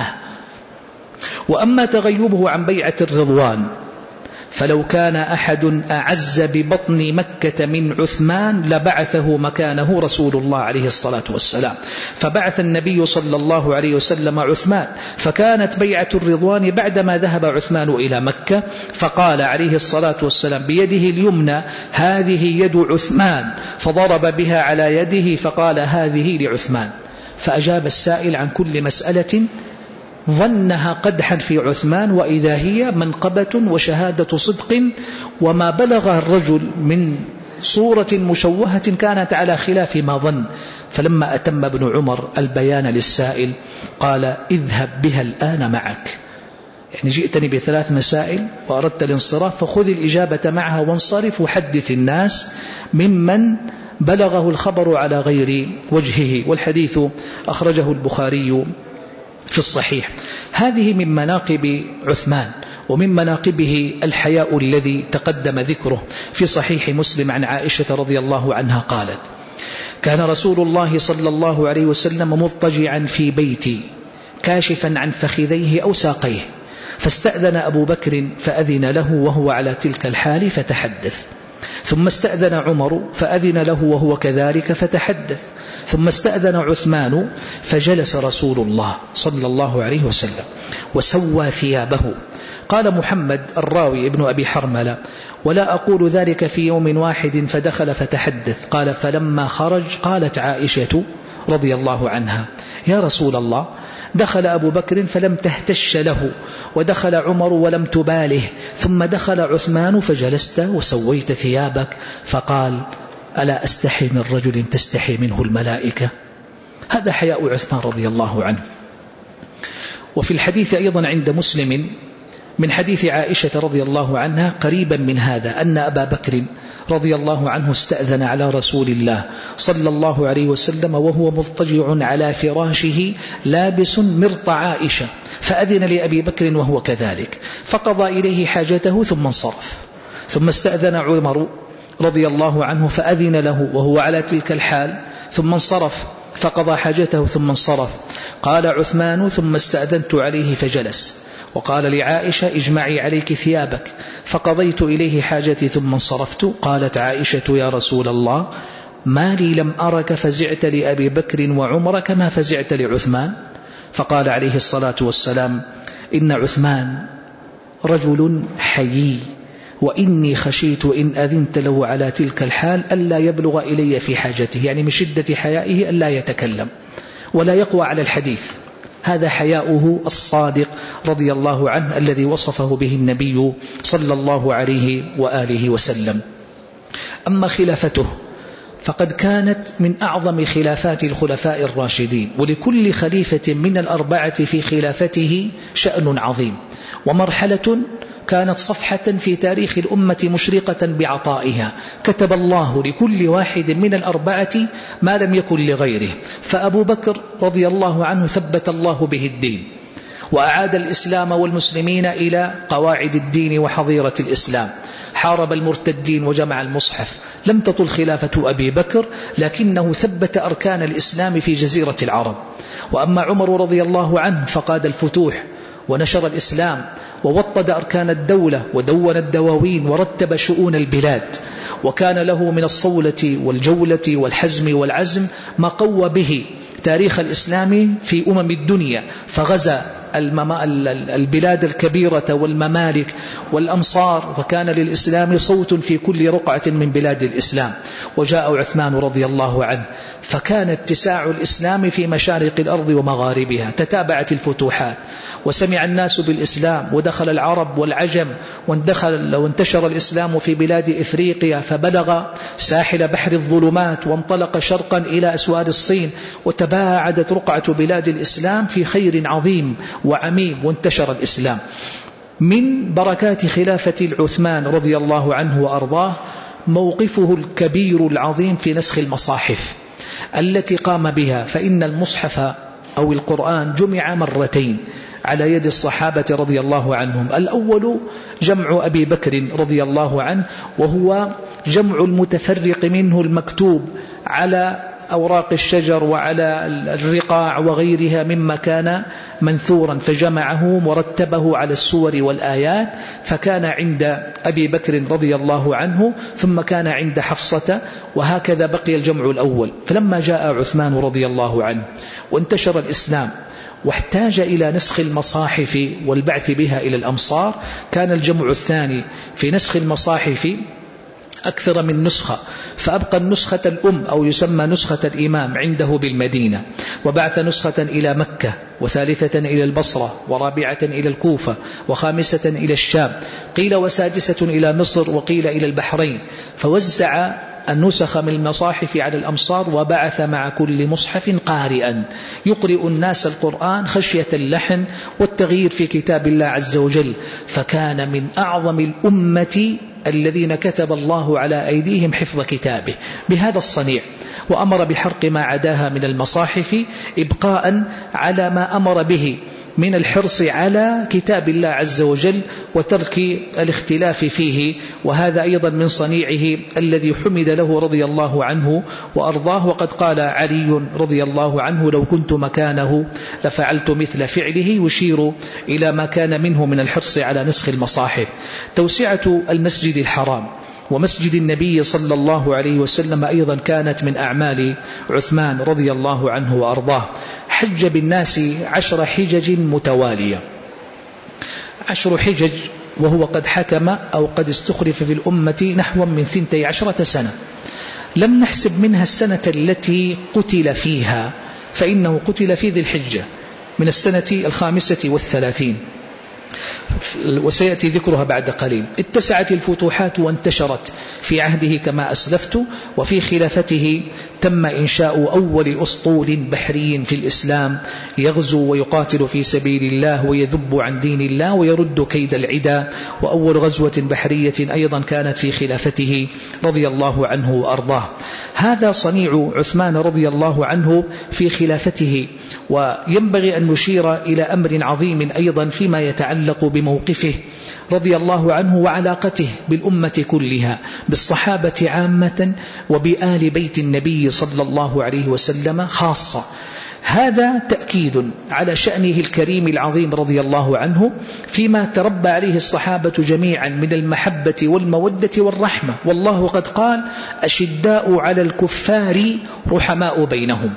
Speaker 1: وأما تغيبه عن بيعة الرضوان فلو كان أحد أعز ببطن مكة من عثمان لبعثه مكانه رسول الله عليه الصلاة والسلام. فبعث النبي صلى الله عليه وسلم عثمان، فكانت بيعة الرضوان بعدما ذهب عثمان إلى مكة، فقال عليه الصلاة والسلام بيده اليمنى: هذه يد عثمان، فضرب بها على يده فقال: هذه لعثمان. فأجاب السائل عن كل مسألة ظنها قدحا في عثمان، وإذا هي منقبة وشهادة صدق، وما بلغ الرجل من صورة مشوهة كانت على خلاف ما ظن. فلما أتم ابن عمر البيان للسائل قال: اذهب بها الآن معك، يعني جئتني ب3 مسائل وأردت الانصراف، فخذ الإجابة معها وانصرف وحدث الناس ممن بلغه الخبر على غير وجهه. والحديث أخرجه البخاري في الصحيح. هذه من مناقب عثمان، ومن مناقبه الحياء الذي تقدم ذكره في صحيح مسلم عن عائشة رضي الله عنها قالت: كان رسول الله صلى الله عليه وسلم مضطجعا في بيتي كاشفا عن فخذيه أو ساقيه، فاستأذن أبو بكر فأذن له وهو على تلك الحال فتحدث، ثم استأذن عمر فأذن له وهو كذلك فتحدث، ثم استأذن عثمان فجلس رسول الله صلى الله عليه وسلم وسوى ثيابه. قال محمد الراوي ابن أبي حرملة: ولا أقول ذلك في يوم واحد فدخل فتحدث. قال: فلما خرج قالت عائشة رضي الله عنها: يا رسول الله، دخل أبو بكر فلم تهتش له، ودخل عمر ولم تباله، ثم دخل عثمان فجلست وسويت ثيابك. فقال: ألا أستحي من رجل تستحي منه الملائكة؟ هذا حياء عثمان رضي الله عنه. وفي الحديث أيضا عند مسلم من حديث عائشة رضي الله عنها قريبا من هذا، أن أبا بكر رضي الله عنه استأذن على رسول الله صلى الله عليه وسلم وهو مضطجع على فراشه لابس مرط عائشة، فأذن لأبي بكر وهو كذلك، فقضى إليه حاجته ثم انصرف. ثم استأذن عمر رضي الله عنه فأذن له وهو على تلك الحال، ثم انصرف فقضى حاجته ثم انصرف. قال عثمان: ثم استأذنت عليه فجلس، وقال لعائشة: اجمعي عليك ثيابك، فقضيت إليه حاجتي ثم انصرفت. قالت عائشة: يا رسول الله، ما لي لم أرك فزعت لأبي بكر وعمر كما فزعت لعثمان؟ فقال عليه الصلاة والسلام: إن عثمان رجل حيي، وإني خشيت إن أذنت له على تلك الحال ألا يبلغ إلي في حاجته، يعني من شدة حيائه ألا يتكلم ولا يقوى على الحديث. هذا حياؤه الصادق رضي الله عنه الذي وصفه به النبي صلى الله عليه وآله وسلم. أما خلافته فقد كانت من أعظم خلافات الخلفاء الراشدين، ولكل خليفة من الأربعة في خلافته شأن عظيم، ومرحلة كانت صفحة في تاريخ الأمة مشرقة بعطائها، كتب الله لكل واحد من الأربعة ما لم يكن لغيره. فأبو بكر رضي الله عنه ثبت الله به الدين، وأعاد الإسلام والمسلمين إلى قواعد الدين وحظيرة الإسلام، حارب المرتدين وجمع المصحف. لم تطل خلافة أبي بكر، لكنه ثبت أركان الإسلام في جزيرة العرب. وأما عمر رضي الله عنه فقاد الفتوح ونشر الإسلام ووطد أركان الدولة ودون الدواوين ورتب شؤون البلاد، وكان له من الصولة والجولة والحزم والعزم ما قوى به تاريخ الإسلام في الدنيا، فغزا البلاد الكبيرة والممالك والأمصار، وكان للإسلام صوت في كل رقعة من بلاد الإسلام. وجاء عثمان رضي الله عنه فكان اتساع الإسلام في مشارق الأرض ومغاربها، تتابعت الفتوحات وسمع الناس بالإسلام، ودخل العرب والعجم، وانتشر الإسلام في بلاد إفريقيا، فبلغ ساحل بحر الظلمات وانطلق شرقا إلى أسوار الصين، وتباعدت رقعة بلاد الإسلام في خير عظيم وعميم، وانتشر الإسلام. من بركات خلافة العثمان رضي الله عنه وأرضاه موقفه الكبير العظيم في نسخ المصاحف التي قام بها، فإن المصحف أو القرآن جمع مرتين على يد الصحابة رضي الله عنهم. الأول جمع أبي بكر رضي الله عنه، وهو جمع المتفرق منه المكتوب على أوراق الشجر وعلى الرقاع وغيرها مما كان منثورا، فجمعه ورتبه على السور والآيات، فكان عند أبي بكر رضي الله عنه، ثم كان عند حفصة، وهكذا بقي الجمع الأول. فلما جاء عثمان رضي الله عنه وانتشر الإسلام واحتاج إلى نسخ المصاحف والبعث بها إلى الأمصار، كان الجمع الثاني في نسخ المصاحف أكثر من نسخة، فأبقى النسخة الأم أو يسمى نسخة الإمام عنده بالمدينة، وبعث نسخة إلى مكة، وثالثة إلى البصرة، ورابعة إلى الكوفة، وخامسة إلى الشام، قيل وسادسة إلى مصر، وقيل إلى البحرين. فوزع النسخ من المصاحف على الأمصار، وبعث مع كل مصحف قارئا يقرئ الناس القرآن خشية اللحن والتغيير في كتاب الله عز وجل. فكان من أعظم الأمة الذين كتب الله على أيديهم حفظ كتابه بهذا الصنيع، وأمر بحرق ما عداها من المصاحف إبقاء على ما أمر به من الحرص على كتاب الله عز وجل وترك الاختلاف فيه. وهذا أيضا من صنيعه الذي حمد له رضي الله عنه وأرضاه. وقد قال علي رضي الله عنه: لو كنت مكانه لفعلت مثل فعله، يشير إلى ما كان منه من الحرص على نسخ المصاحف. توسعة المسجد الحرام ومسجد النبي صلى الله عليه وسلم أيضا كانت من أعمال عثمان رضي الله عنه وأرضاه. حج بالناس 10 حجج متوالية، 10 حجج، وهو قد حكم أو قد استخلف في الأمة نحو من 12 سنة. لم نحسب منها السنة التي قتل فيها، فإنه قتل في ذي الحجة من السنة 35، وسيأتي ذكرها بعد قليل. اتسعت الفتوحات وانتشرت في عهده كما أسلفت، وفي خلافته تم إنشاء أول أسطول بحري في الإسلام يغزو ويقاتل في سبيل الله ويذب عن دين الله ويرد كيد العدا. وأول غزوة بحرية أيضا كانت في خلافته رضي الله عنه وأرضاه. هذا صنيع عثمان رضي الله عنه في خلافته. وينبغي أن نشير إلى أمر عظيم أيضا فيما يتعلق بموقفه رضي الله عنه وعلاقته بالأمة كلها، بالصحابة عامة، وبآل بيت النبي صلى الله عليه وسلم خاصة. هذا تأكيد على شأنه الكريم العظيم رضي الله عنه فيما تربى عليه الصحابة جميعا من المحبة والمودة والرحمة. والله قد قال: أشداء على الكفار رحماء بينهم.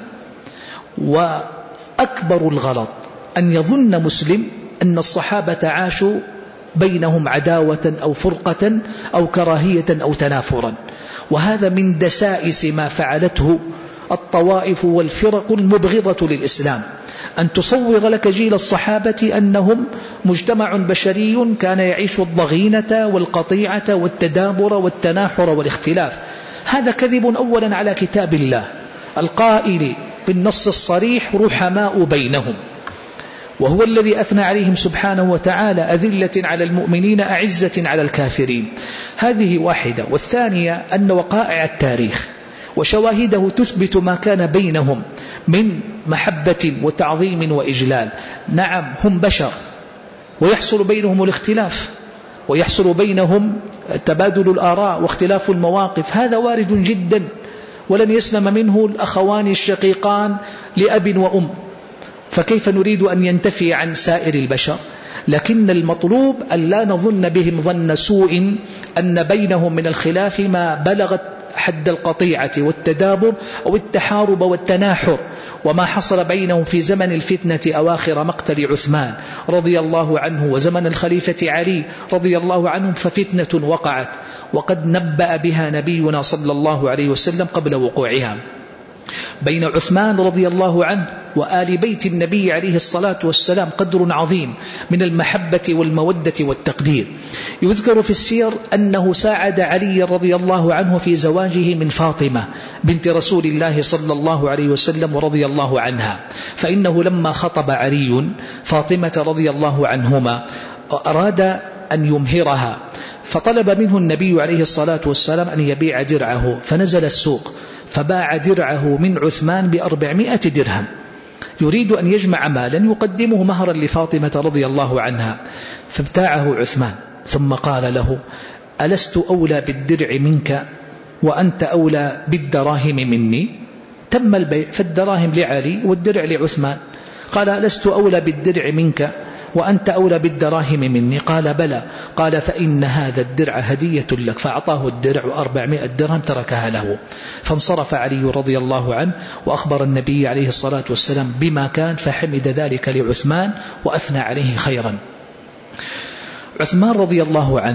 Speaker 1: وأكبر الغلط أن يظن مسلم أن الصحابة عاشوا بينهم عداوة أو فرقة أو كراهية أو تنافرا، وهذا من دسائس ما فعلته الطوائف والفرق المبغضة للإسلام، أن تصور لك جيل الصحابة أنهم مجتمع بشري كان يعيش الضغينة والقطيعة والتدابر والتناحر والاختلاف. هذا كذب أولا على كتاب الله القائل بالنص الصريح: رحماء بينهم، وهو الذي أثنى عليهم سبحانه وتعالى: أذلة على المؤمنين أعزة على الكافرين. هذه واحدة. والثانية أن وقائع التاريخ وشواهده تثبت ما كان بينهم من محبة وتعظيم وإجلال. نعم، هم بشر ويحصل بينهم الاختلاف، ويحصل بينهم تبادل الآراء واختلاف المواقف، هذا وارد جدا، ولن يسلم منه الأخوان الشقيقان لأب وأم، فكيف نريد أن ينتفي عن سائر البشر؟ لكن المطلوب أن لا نظن بهم ظن سوء أن بينهم من الخلاف ما بلغت حد القطيعة والتدابر أو التحارب والتناحر، وما حصل بينهم في زمن الفتنة أواخر مقتل عثمان رضي الله عنه وزمن الخليفة علي رضي الله عنهم، ففتنة وقعت وقد نبأ بها نبينا صلى الله عليه وسلم قبل وقوعها بين عثمان رضي الله عنه وآل بيت النبي عليه الصلاة والسلام قدر عظيم من المحبة والمودة والتقدير. يذكر في السير أنه ساعد علي رضي الله عنه في زواجه من فاطمة بنت رسول الله صلى الله عليه وسلم ورضي الله عنها، فإنه لما خطب علي فاطمة رضي الله عنهما أراد أن يمهرها، فطلب منه النبي عليه الصلاة والسلام أن يبيع درعه، فنزل السوق فباع درعه من عثمان ب400 درهم، يريد أن يجمع مالا يقدمه مهرا لفاطمة رضي الله عنها، فابتاعه عثمان ثم قال له: ألست أولى بالدرع منك وأنت أولى بالدراهم مني؟ تم البيع، فالدراهم لعلي والدرع لعثمان. قال: ألست أولى بالدرع منك وأنت أولى بالدراهم مني؟ قال: بلى. قال: فإن هذا الدرع هدية لك، فأعطاه الدرع 400 درهم تركها له. فانصرف علي رضي الله عنه وأخبر النبي عليه الصلاة والسلام بما كان، فحمد ذلك لعثمان وأثنى عليه خيرا. عثمان رضي الله عنه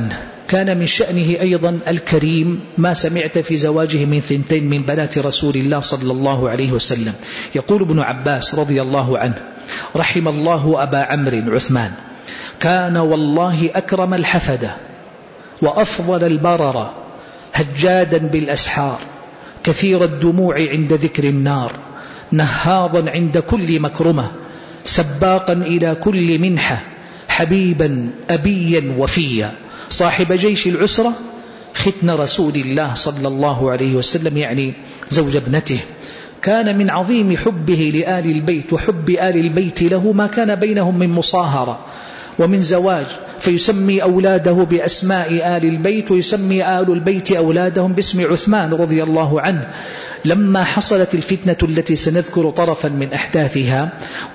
Speaker 1: كان من شأنه أيضا الكريم ما سمعت في زواجه من 2 من بنات رسول الله صلى الله عليه وسلم. يقول ابن عباس رضي الله عنه: رحم الله أبا عمرو عثمان، كان والله أكرم الحفدة وأفضل البررة، هجادا بالأسحار، كثير الدموع عند ذكر النار، نهاضا عند كل مكرمة، سباقا إلى كل منحة، حبيبا أبيا وفيا، صاحب جيش العسرة، ختن رسول الله صلى الله عليه وسلم، يعني زوج ابنته. كان من عظيم حبه لآل البيت وحب آل البيت له ما كان بينهم من مصاهرة ومن زواج، فيسمي أولاده بأسماء آل البيت، ويسمي آل البيت أولادهم باسم عثمان رضي الله عنه. لما حصلت الفتنة التي سنذكر طرفا من أحداثها،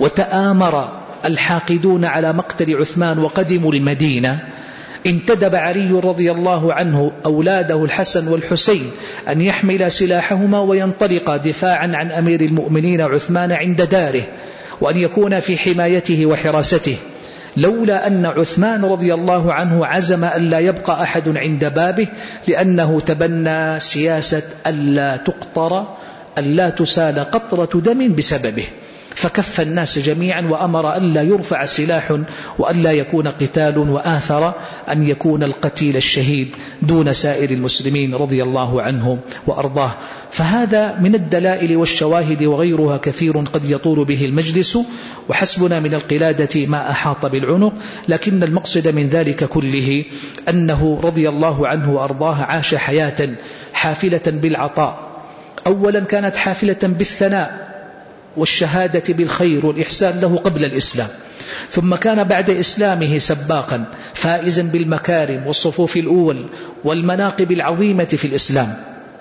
Speaker 1: وتآمر الحاقدون على مقتل عثمان وقدموا المدينة، انتدب علي رضي الله عنه أولاده الحسن والحسين أن يحمل سلاحهما وينطلقا دفاعا عن أمير المؤمنين عثمان عند داره، وأن يكون في حمايته وحراسته، لولا أن عثمان رضي الله عنه عزم ألا يبقى أحد عند بابه، لأنه تبنى سياسة ألا تقطر ألا تسال قطرة دم بسببه، فكف الناس جميعا وأمر ألا يرفع سلاح وألا يكون قتال، وآثر أن يكون القتيل الشهيد دون سائر المسلمين رضي الله عنه وأرضاه. فهذا من الدلائل والشواهد وغيرها كثير قد يطول به المجلس، وحسبنا من القلادة ما أحاط بالعنق، لكن المقصد من ذلك كله أنه رضي الله عنه وأرضاه عاش حياة حافلة بالعطاء. أولا كانت حافلة بالثناء والشهادة بالخير والإحسان له قبل الإسلام، ثم كان بعد إسلامه سباقا فائزا بالمكارم والصفوف الأول والمناقب العظيمة في الإسلام،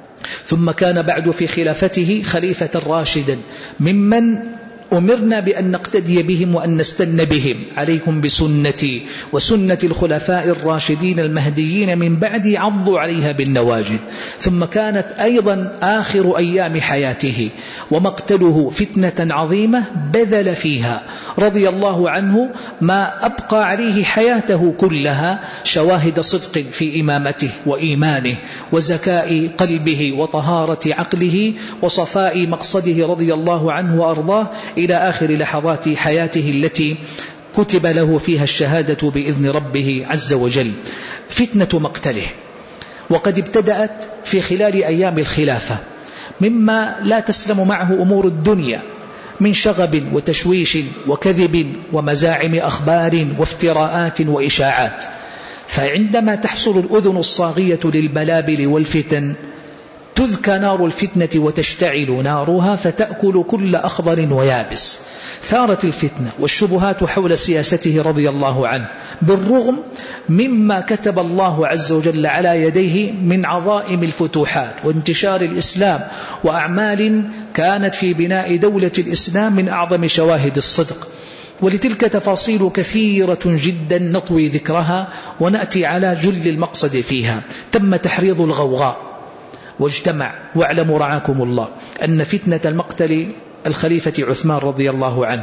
Speaker 1: ثم كان بعد في خلافته خليفة راشدا ممن أمرنا بأن نقتدي بهم وأن نستن بهم. عليكم بسنتي وسنة الخلفاء الراشدين المهديين من بعدي، عضوا عليها بالنواجذ. ثم كانت أيضا آخر أيام حياته ومقتله فتنة عظيمة بذل فيها رضي الله عنه ما أبقى عليه حياته كلها شواهد صدق في إمامته وإيمانه وزكاء قلبه وطهارة عقله وصفاء مقصده رضي الله عنه وأرضاه، إلى آخر لحظات حياته التي كتب له فيها الشهادة بإذن ربه عز وجل. فتنة مقتله وقد ابتدأت في خلال أيام الخلافة مما لا تسلم معه أمور الدنيا من شغب وتشويش وكذب ومزاعم أخبار وافتراءات وإشاعات. فعندما تحصل الأذن الصاغية للبلابل والفتن تذكى نار الفتنة وتشتعل نارها فتأكل كل أخضر ويابس. ثارت الفتنة والشبهات حول سياسته رضي الله عنه، بالرغم مما كتب الله عز وجل على يديه من عظائم الفتوحات وانتشار الإسلام وأعمال كانت في بناء دولة الإسلام من أعظم شواهد الصدق. ولتلك تفاصيل كثيرة جدا نطوي ذكرها ونأتي على جل المقصد فيها. تم تحريض الغوغاء واجتمع، واعلموا رعاكم الله أن فتنة المقتل الخليفة عثمان رضي الله عنه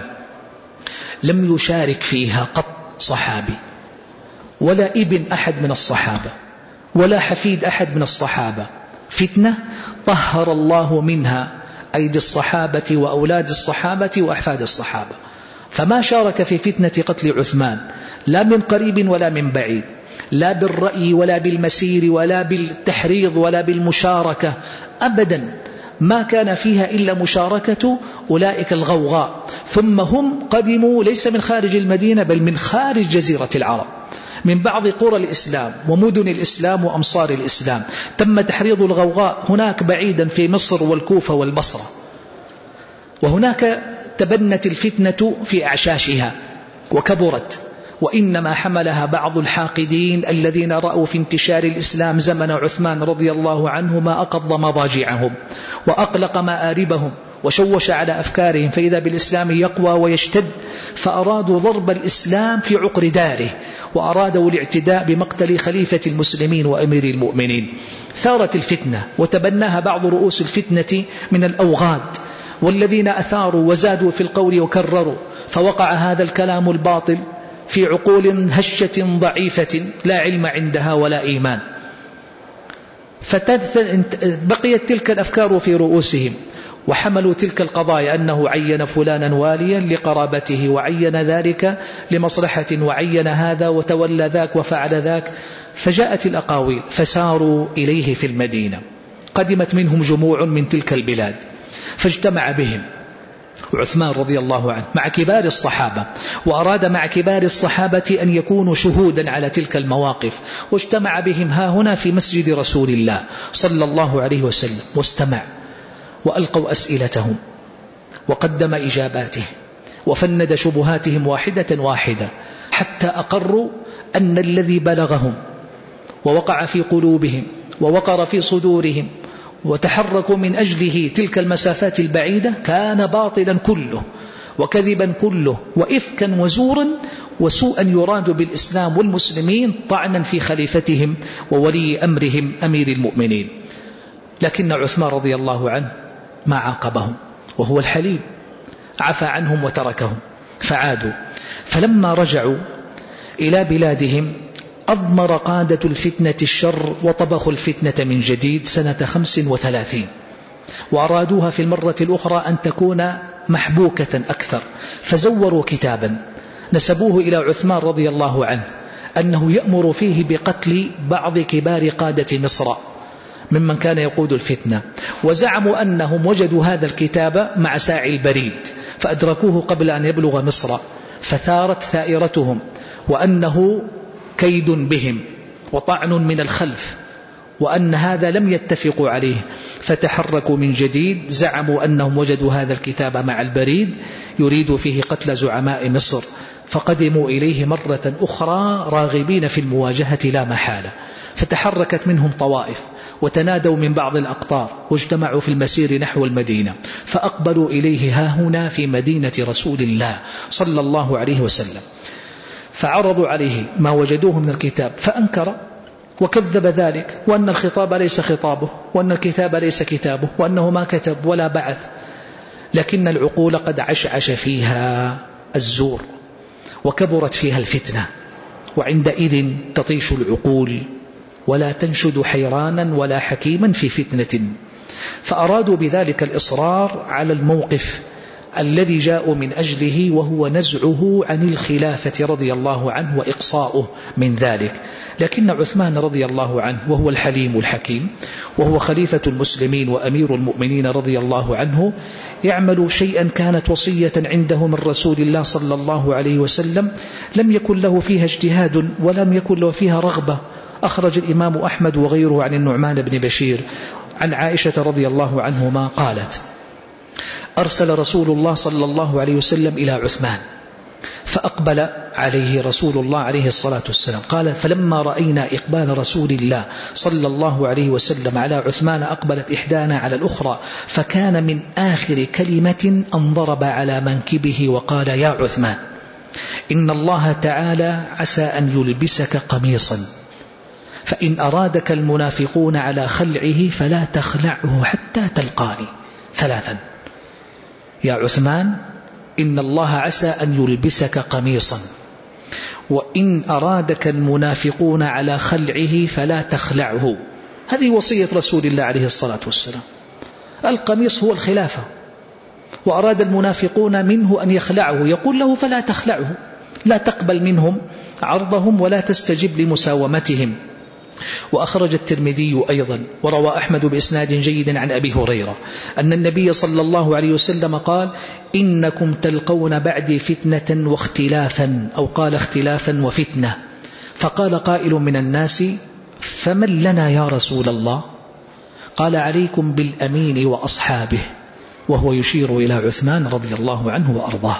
Speaker 1: لم يشارك فيها قط صحابي ولا ابن أحد من الصحابة ولا حفيد أحد من الصحابة. فتنة طهر الله منها أيدي الصحابة وأولاد الصحابة وأحفاد الصحابة، فما شارك في فتنة قتل عثمان لا من قريب ولا من بعيد، لا بالرأي ولا بالمسير ولا بالتحريض ولا بالمشاركة أبدا، ما كان فيها إلا مشاركة أولئك الغوغاء. ثم هم قدموا ليس من خارج المدينة بل من خارج جزيرة العرب، من بعض قرى الإسلام ومدن الإسلام وأمصار الإسلام. تم تحريض الغوغاء هناك بعيدا في مصر والكوفة والبصرة، وهناك تبنت الفتنة في أعشاشها وكبرت، وإنما حملها بعض الحاقدين الذين رأوا في انتشار الإسلام زمن عثمان رضي الله عنه ما أقض مضاجعهم وأقلق مآربهم وشوش على أفكارهم، فإذا بالإسلام يقوى ويشتد، فأرادوا ضرب الإسلام في عقر داره وأرادوا الاعتداء بمقتل خليفة المسلمين وأمير المؤمنين. ثارت الفتنة وتبناها بعض رؤوس الفتنة من الأوغاد والذين أثاروا وزادوا في القول وكرروا، فوقع هذا الكلام الباطل في عقول هشة ضعيفة لا علم عندها ولا إيمان، بقيت تلك الأفكار في رؤوسهم، وحملوا تلك القضايا أنه عين فلانا واليا لقرابته، وعين ذلك لمصلحة، وعين هذا وتولى ذاك وفعل ذاك. فجاءت الأقاويل فساروا إليه في المدينة، قدمت منهم جموع من تلك البلاد، فاجتمع بهم عثمان رضي الله عنه مع كبار الصحابة، وأراد مع كبار الصحابة أن يكونوا شهودا على تلك المواقف، واجتمع بهم ها هنا في مسجد رسول الله صلى الله عليه وسلم، واستمع وألقوا أسئلتهم وقدم إجاباته وفند شبهاتهم واحدة واحدة، حتى أقروا أن الذي بلغهم ووقع في قلوبهم ووقر في صدورهم وتحركوا من أجله تلك المسافات البعيدة كان باطلا كله وكذبا كله وإفكا وزورا وسوءا يراد بالإسلام والمسلمين، طعنا في خليفتهم وولي أمرهم أمير المؤمنين. لكن عثمان رضي الله عنه ما عاقبهم، وهو الحليم، عفى عنهم وتركهم فعادوا. فلما رجعوا إلى بلادهم أضمر قادة الفتنة الشر وطبخوا الفتنة من جديد سنة 35، وأرادوها في المرة الأخرى أن تكون محبوكة أكثر، فزوروا كتابا نسبوه إلى عثمان رضي الله عنه أنه يأمر فيه بقتل بعض كبار قادة مصر ممن كان يقود الفتنة، وزعموا أنهم وجدوا هذا الكتاب مع ساعي البريد فأدركوه قبل أن يبلغ مصر، فثارت ثائرتهم وأنه كيد بهم وطعن من الخلف، وأن هذا لم يتفقوا عليه، فتحركوا من جديد، زعموا أنهم وجدوا هذا الكتاب مع البريد يريد فيه قتل زعماء مصر، فقدموا إليه مرة أخرى راغبين في المواجهة لا محالة، فتحركت منهم طوائف وتنادوا من بعض الأقطار واجتمعوا في المسير نحو المدينة، فأقبلوا إليه هاهنا في مدينة رسول الله صلى الله عليه وسلم، فعرضوا عليه ما وجدوه من الكتاب فأنكر وكذب ذلك، وأن الخطاب ليس خطابه، وأن الكتاب ليس كتابه، وأنه ما كتب ولا بعث. لكن العقول قد عشعش فيها الزور وكبرت فيها الفتنة، وعندئذ تطيش العقول ولا تنشد حيرانا ولا حكيما في فتنة. فأرادوا بذلك الإصرار على الموقف الذي جاءوا من أجله، وهو نزعه عن الخلافة رضي الله عنه وإقصاؤه من ذلك. لكن عثمان رضي الله عنه وهو الحليم الحكيم وهو خليفة المسلمين وأمير المؤمنين رضي الله عنه يعمل شيئا كانت وصية عنده من رسول الله صلى الله عليه وسلم، لم يكن له فيها اجتهاد ولم يكن له فيها رغبة. أخرج الإمام أحمد وغيره عن النعمان بن بشير عن عائشة رضي الله عنهما قالت: أرسل رسول الله صلى الله عليه وسلم إلى عثمان فأقبل عليه رسول الله عليه الصلاة والسلام. قال: فلما رأينا إقبال رسول الله صلى الله عليه وسلم على عثمان أقبلت إحدانا على الأخرى، فكان من آخر كلمة أن ضرب على منكبه وقال: يا عثمان، إن الله تعالى عسى أن يلبسك قميصا، فإن أرادك المنافقون على خلعه فلا تخلعه حتى تلقاني. ثلاثا: يا عثمان، إن الله عسى أن يلبسك قميصا، وإن أرادك المنافقون على خلعه فلا تخلعه. هذه وصية رسول الله عليه الصلاة والسلام. القميص هو الخلافة، وأراد المنافقون منه أن يخلعه، يقول له: فلا تخلعه، لا تقبل منهم عرضهم ولا تستجب لمساومتهم. وأخرج الترمذي أيضا وروى أحمد بإسناد جيد عن أبي هريرة أن النبي صلى الله عليه وسلم قال: إنكم تلقون بعدي فتنة واختلافا، أو قال اختلافا وفتنة. فقال قائل من الناس: فمن لنا يا رسول الله؟ قال: عليكم بالأمين وأصحابه، وهو يشير إلى عثمان رضي الله عنه وأرضاه.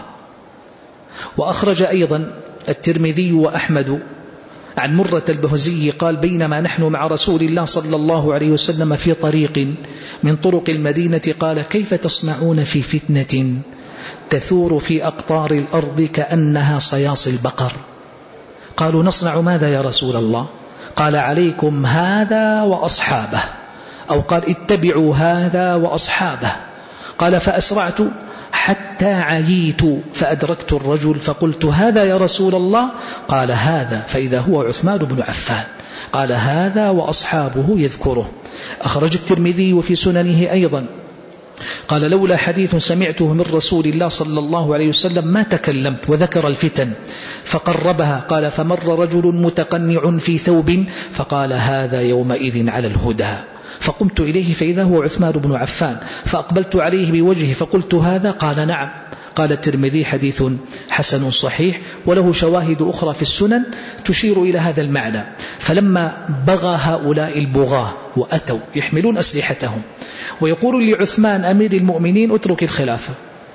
Speaker 1: وأخرج أيضا الترمذي وأحمد عن مرة البهزي قال: بينما نحن مع رسول الله صلى الله عليه وسلم في طريق من طرق المدينة قال: كيف تصنعون في فتنة تثور في أقطار الأرض كأنها صياص البقر؟ قالوا: نصنع ماذا يا رسول الله؟ قال: عليكم هذا وأصحابه، أو قال: اتبعوا هذا وأصحابه. قال: فأسرعت حتى حتى عييت فأدركت الرجل فقلت هذا يا رسول الله؟ قال هذا، فإذا هو عثمان بن عفان. قال هذا وأصحابه يذكره. أخرج الترمذي في سننه أيضا قال لولا حديث سمعته من رسول الله صلى الله عليه وسلم ما تكلمت، وذكر الفتن فقربها. قال فمر رجل متقنع في ثوب فقال هذا يومئذ على الهدى، فقمت إليه فإذا هو عثمان بن عفان، فأقبلت عليه بوجهه فقلت هذا؟ قال نعم. قال الترمذي حديث حسن صحيح، وله شواهد أخرى في السنن تشير إلى هذا المعنى. فلما بغى هؤلاء البغاة وأتوا يحملون أسلحتهم ويقول لعثمان أمير المؤمنين اترك الخلافة،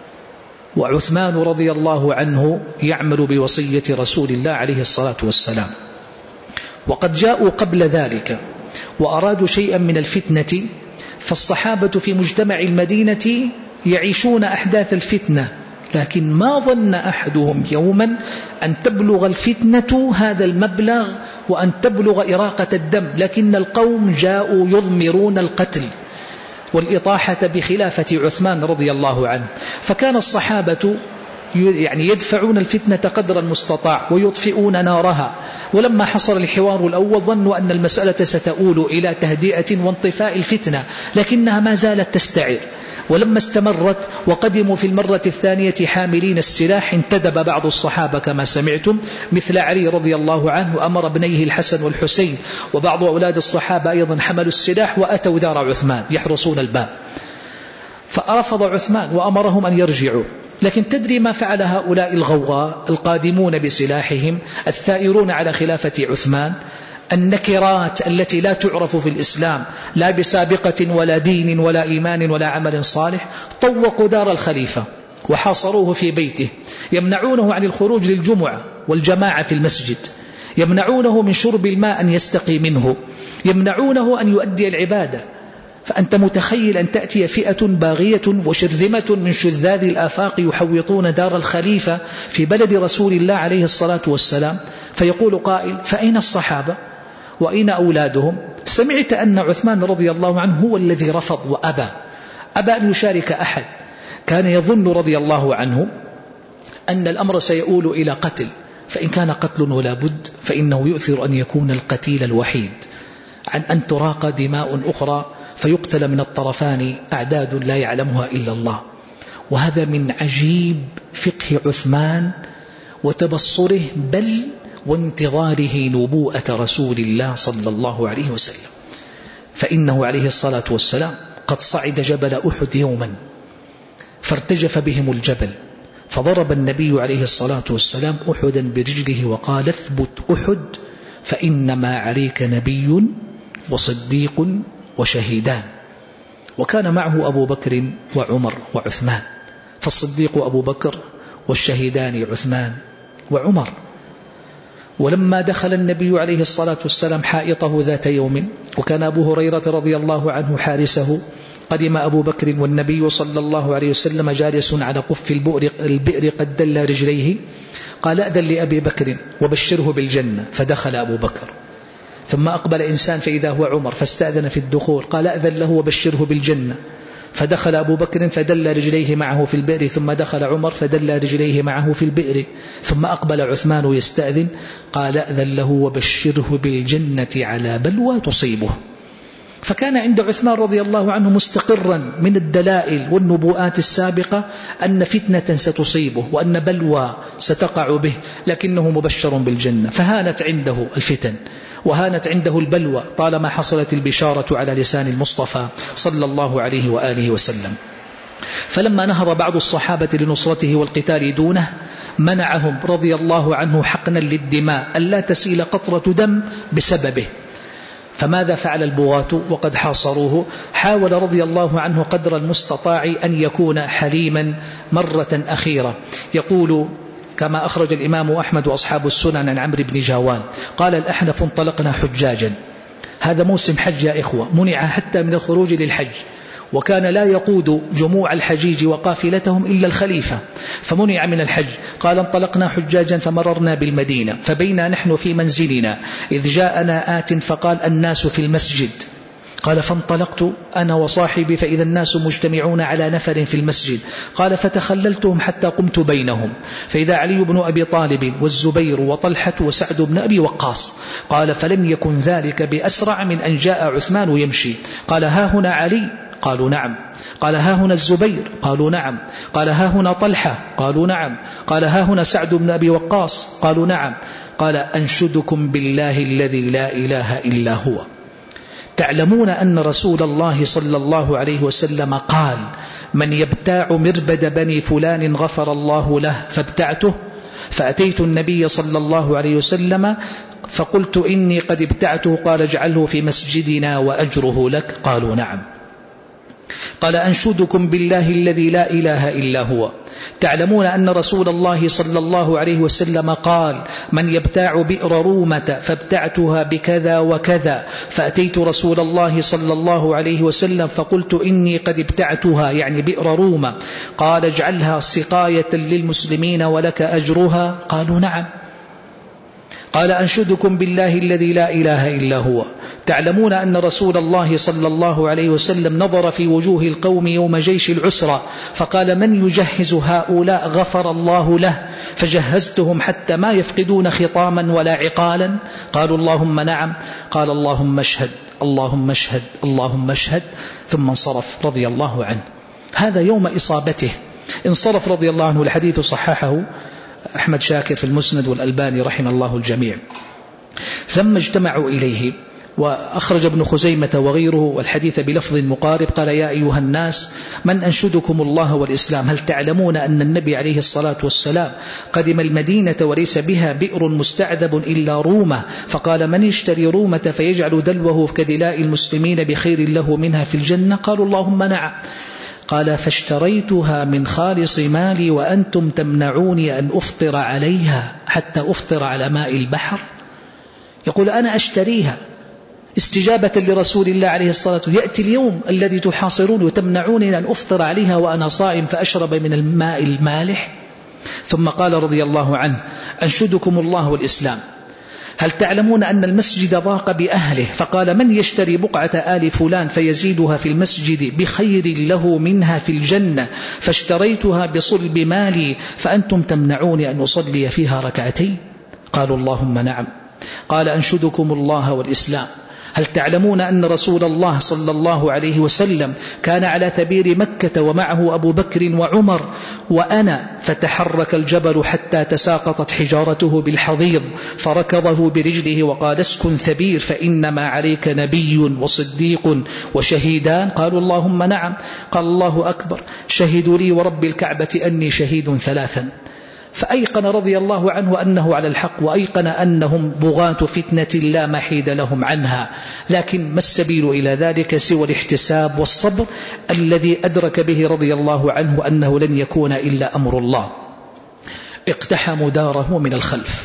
Speaker 1: وعثمان رضي الله عنه يعمل بوصية رسول الله عليه الصلاة والسلام، وقد جاءوا قبل ذلك وأرادوا شيئا من الفتنة، فالصحابة في مجتمع المدينة يعيشون أحداث الفتنة، لكن ما ظن أحدهم يوما أن تبلغ الفتنة هذا المبلغ وأن تبلغ إراقة الدم، لكن القوم جاءوا يضمرون القتل والإطاحة بخلافة عثمان رضي الله عنه. فكان الصحابة يدفعون الفتنة قدر المستطاع ويطفئون نارها، ولما حصل الحوار الأول ظنوا أن المسألة ستؤول إلى تهدئة وانطفاء الفتنة، لكنها ما زالت تستعر. ولما استمرت وقدموا في المرة الثانية حاملين السلاح انتدب بعض الصحابة كما سمعتم مثل علي رضي الله عنه، وأمر ابنيه الحسن والحسين وبعض أولاد الصحابة أيضا حملوا السلاح وأتوا دار عثمان يحرسون الباب، فرفض عثمان وأمرهم أن يرجعوا. لكن تدري ما فعل هؤلاء الغوغاء القادمون بسلاحهم الثائرون على خلافة عثمان؟ النكرات التي لا تعرف في الإسلام لا بسابقة ولا دين ولا إيمان ولا عمل صالح، طوقوا دار الخليفة وحاصروه في بيته، يمنعونه عن الخروج للجمعة والجماعة في المسجد، يمنعونه من شرب الماء أن يستقي منه، يمنعونه أن يؤدي العبادة. فأنت متخيل أن تأتي فئة باغية وشرذمة من شذاذ الآفاق يحوطون دار الخليفة في بلد رسول الله عليه الصلاة والسلام، فيقول قائل فأين الصحابة وأين أولادهم؟ سمعت أن عثمان رضي الله عنه هو الذي رفض وأبى أن يشارك أحد، كان يظن رضي الله عنه أن الأمر سيؤول إلى قتل، فإن كان قتل ولا بد فإنه يؤثر أن يكون القتيل الوحيد عن أن تراق دماء أخرى فيقتل من الطرفان أعداد لا يعلمها إلا الله. وهذا من عجيب فقه عثمان وتبصره بل وانتظاره نبوءة رسول الله صلى الله عليه وسلم، فإنه عليه الصلاة والسلام قد صعد جبل أحد يوما فارتجف بهم الجبل، فضرب النبي عليه الصلاة والسلام أحدا برجله وقال اثبت أحد فإنما عليك نبي وصديق وشهيدان. وكان معه أبو بكر وعمر وعثمان، فالصديق أبو بكر والشهيدان عثمان وعمر. ولما دخل النبي عليه الصلاة والسلام حائطه ذات يوم، وكان أبو هريرة رضي الله عنه حارسه، قدم أبو بكر والنبي صلى الله عليه وسلم جالس على قف البئر قد دل رجليه، قال أذن لأبي بكر وبشره بالجنة، فدخل أبو بكر. ثم أقبل إنسان فإذا هو عمر فاستأذن في الدخول، قال أذن له وبشره بالجنة، فدخل أبو بكر فدل رجليه معه في البئر، ثم دخل عمر فدل رجليه معه في البئر، ثم أقبل عثمان يستأذن، قال أذن له وبشره بالجنة على بلوى تصيبه. فكان عند عثمان رضي الله عنه مستقرا من الدلائل والنبوءات السابقة أن فتنة ستصيبه وأن بلوى ستقع به، لكنه مبشر بالجنة، فهانت عنده الفتن وهانت عنده البلوى طالما حصلت البشارة على لسان المصطفى صلى الله عليه وآله وسلم. فلما نهض بعض الصحابة لنصرته والقتال دونه منعهم رضي الله عنه حقنا للدماء ألا تسيل قطرة دم بسببه. فماذا فعل البغاة وقد حاصروه؟ حاول رضي الله عنه قدر المستطاع أن يكون حليما مرة أخيرة. يقول كما أخرج الإمام أحمد وأصحاب السنن عن عمرو بن جاوان قال الأحنف انطلقنا حجاجا، هذا موسم حج يا إخوة، منع حتى من الخروج للحج، وكان لا يقود جموع الحجيج وقافلتهم إلا الخليفة، فمنع من الحج. قال انطلقنا حجاجا فمررنا بالمدينة، فبينا نحن في منزلنا إذ جاءنا آت فقال الناس في المسجد، قال فانطلقت أنا وصاحبي فإذا الناس مجتمعون على نفر في المسجد. قال فتخللتهم حتى قمت بينهم فإذا علي بن أبي طالب والزبير وطلحة وسعد بن أبي وقاص. قال فلم يكن ذلك بأسرع من أن جاء عثمان يمشي. قال ها هنا علي؟ قالوا نعم. قال ها هنا الزبير؟ قالوا نعم. قال ها هنا طلحة؟ قالوا نعم. قال ها هنا سعد بن أبي وقاص؟ قالوا نعم. قال أنشدكم بالله الذي لا إله إلا هو، تعلمون أن رسول الله صلى الله عليه وسلم قال من يبتاع مربد بني فلان غفر الله له، فابتعته. فأتيت النبي صلى الله عليه وسلم فقلت إني قد ابتعته. قال اجعله في مسجدنا وأجره لك. قالوا نعم. قال أنشدكم بالله الذي لا إله إلا هو، تعلمون أن رسول الله صلى الله عليه وسلم قال من يبتاع بئر رومة فابتعتها بكذا وكذا. فأتيت رسول الله صلى الله عليه وسلم فقلت إني قد ابتعتها يعني بئر رومة. قال اجعلها سقاية للمسلمين ولك أجرها. قالوا نعم. قال أنشدكم بالله الذي لا إله إلا هو، تعلمون أن رسول الله صلى الله عليه وسلم نظر في وجوه القوم يوم جيش العسرة فقال من يجهز هؤلاء غفر الله له، فجهزتهم حتى ما يفقدون خطاما ولا عقالا. قالوا اللهم نعم. قال اللهم اشهد اللهم اشهد اللهم اشهد، ثم انصرف رضي الله عنه. هذا يوم إصابته انصرف رضي الله عنه. الحديث صححه أحمد شاكر في المسند والألباني رحم الله الجميع. ثم اجتمعوا إليه وأخرج ابن خزيمة وغيره والحديث بلفظ مقارب. قال يا أيها الناس من أنشدكم الله والإسلام، هل تعلمون أن النبي عليه الصلاة والسلام قدم المدينة وليس بها بئر مستعذب إلا رومة، فقال من يشتري رومة فيجعل دلوه كدلاء المسلمين بخير له منها في الجنة. قالوا اللهم نعم. قال فاشتريتها من خالص مالي وأنتم تمنعوني أن أفطر عليها حتى أفطر على ماء البحر. يقول أنا أشتريها استجابة لرسول الله عليه الصلاة والسلام. يأتي اليوم الذي تحاصرون وتمنعوني أن أفطر عليها وأنا صائم فأشرب من الماء المالح. ثم قال رضي الله عنه أنشدكم الله والإسلام، هل تعلمون أن المسجد ضاق بأهله، فقال من يشتري بقعة آل فلان فيزيدها في المسجد بخير له منها في الجنة، فاشتريتها بصلب مالي فأنتم تمنعوني أن أصلي فيها ركعتين. قالوا اللهم نعم. قال أنشدكم الله والإسلام، هل تعلمون أن رسول الله صلى الله عليه وسلم كان على ثبير مكة ومعه أبو بكر وعمر وأنا، فتحرك الجبل حتى تساقطت حجارته بالحضيض فركضه برجله وقال اسكن ثبير فإنما عليك نبي وصديق وشهيدان. قالوا اللهم نعم. قال الله أكبر، شهدوا لي ورب الكعبة أني شهيد ثلاثا. فأيقن رضي الله عنه أنه على الحق، وأيقن أنهم بغاة فتنة لا محيد لهم عنها، لكن ما السبيل إلى ذلك سوى الاحتساب والصبر الذي أدرك به رضي الله عنه أنه لن يكون إلا أمر الله. اقتحموا داره من الخلف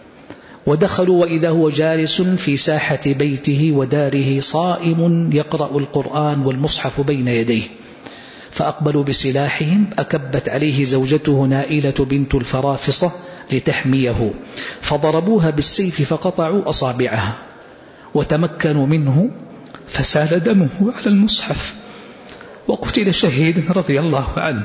Speaker 1: ودخلوا وإذا هو جالس في ساحة بيته وداره صائم يقرأ القرآن والمصحف بين يديه. فأقبلوا بسلاحهم، أكبت عليه زوجته نائلة بنت الفرافصة لتحميه، فضربوها بالسيف فقطعوا أصابعها وتمكنوا منه فسال دمه على المصحف وقتل شهيدا رضي الله عنه.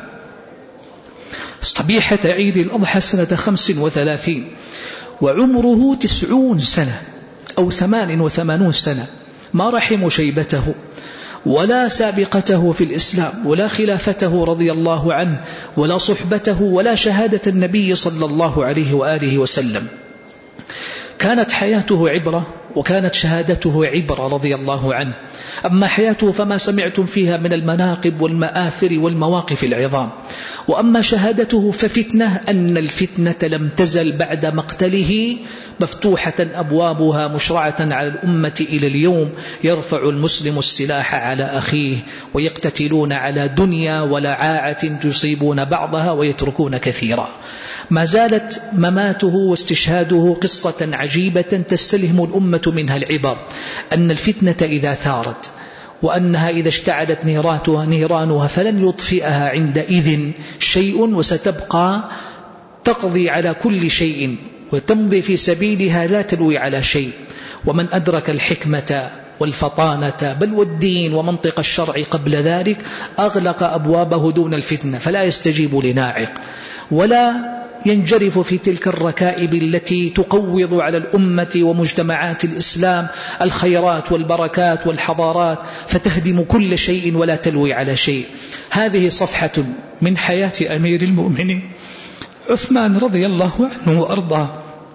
Speaker 1: صبيحة عيد الأضحى سنة 35 وعمره 90 سنة أو 88 سنة، ما رحموا شيبته ولا سابقته في الإسلام ولا خلافته رضي الله عنه ولا صحبته ولا شهادة النبي صلى الله عليه وآله وسلم. كانت حياته عبرة وكانت شهادته عبرة رضي الله عنه. أما حياته فما سمعتم فيها من المناقب والمآثر والمواقف العظام، وأما شهادته ففتنة، أن الفتنة لم تزل بعد مقتله مفتوحة أبوابها مشرعة على الأمة إلى اليوم. يرفع المسلم السلاح على أخيه ويقتتلون على دنيا ولعاعة تصيبون بعضها ويتركون كثيرا. ما زالت مماته واستشهاده قصة عجيبة تستلهم الأمة منها العبر، أن الفتنة إذا ثارت وأنها إذا اشتعلت نيرانها فلن يطفئها عندئذ شيء، وستبقى تقضي على كل شيء وتمضي في سبيلها لا تلوي على شيء. ومن أدرك الحكمة والفطانة بل والدين ومنطق الشرع قبل ذلك أغلق أبوابه دون الفتنة، فلا يستجيب لناعق ولا ينجرف في تلك الركائب التي تقوض على الأمة ومجتمعات الإسلام الخيرات والبركات والحضارات فتهدم كل شيء ولا تلوي على شيء. هذه صفحة من حياة أمير المؤمنين عثمان رضي الله عنه وأرضاه.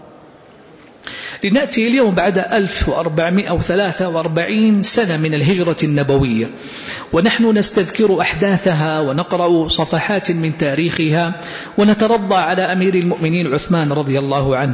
Speaker 1: لنأتي اليوم بعد 1443 سنة من الهجرة النبوية، ونحن نستذكر أحداثها ونقرأ صفحات من تاريخها ونترضى على أمير المؤمنين عثمان رضي الله عنه،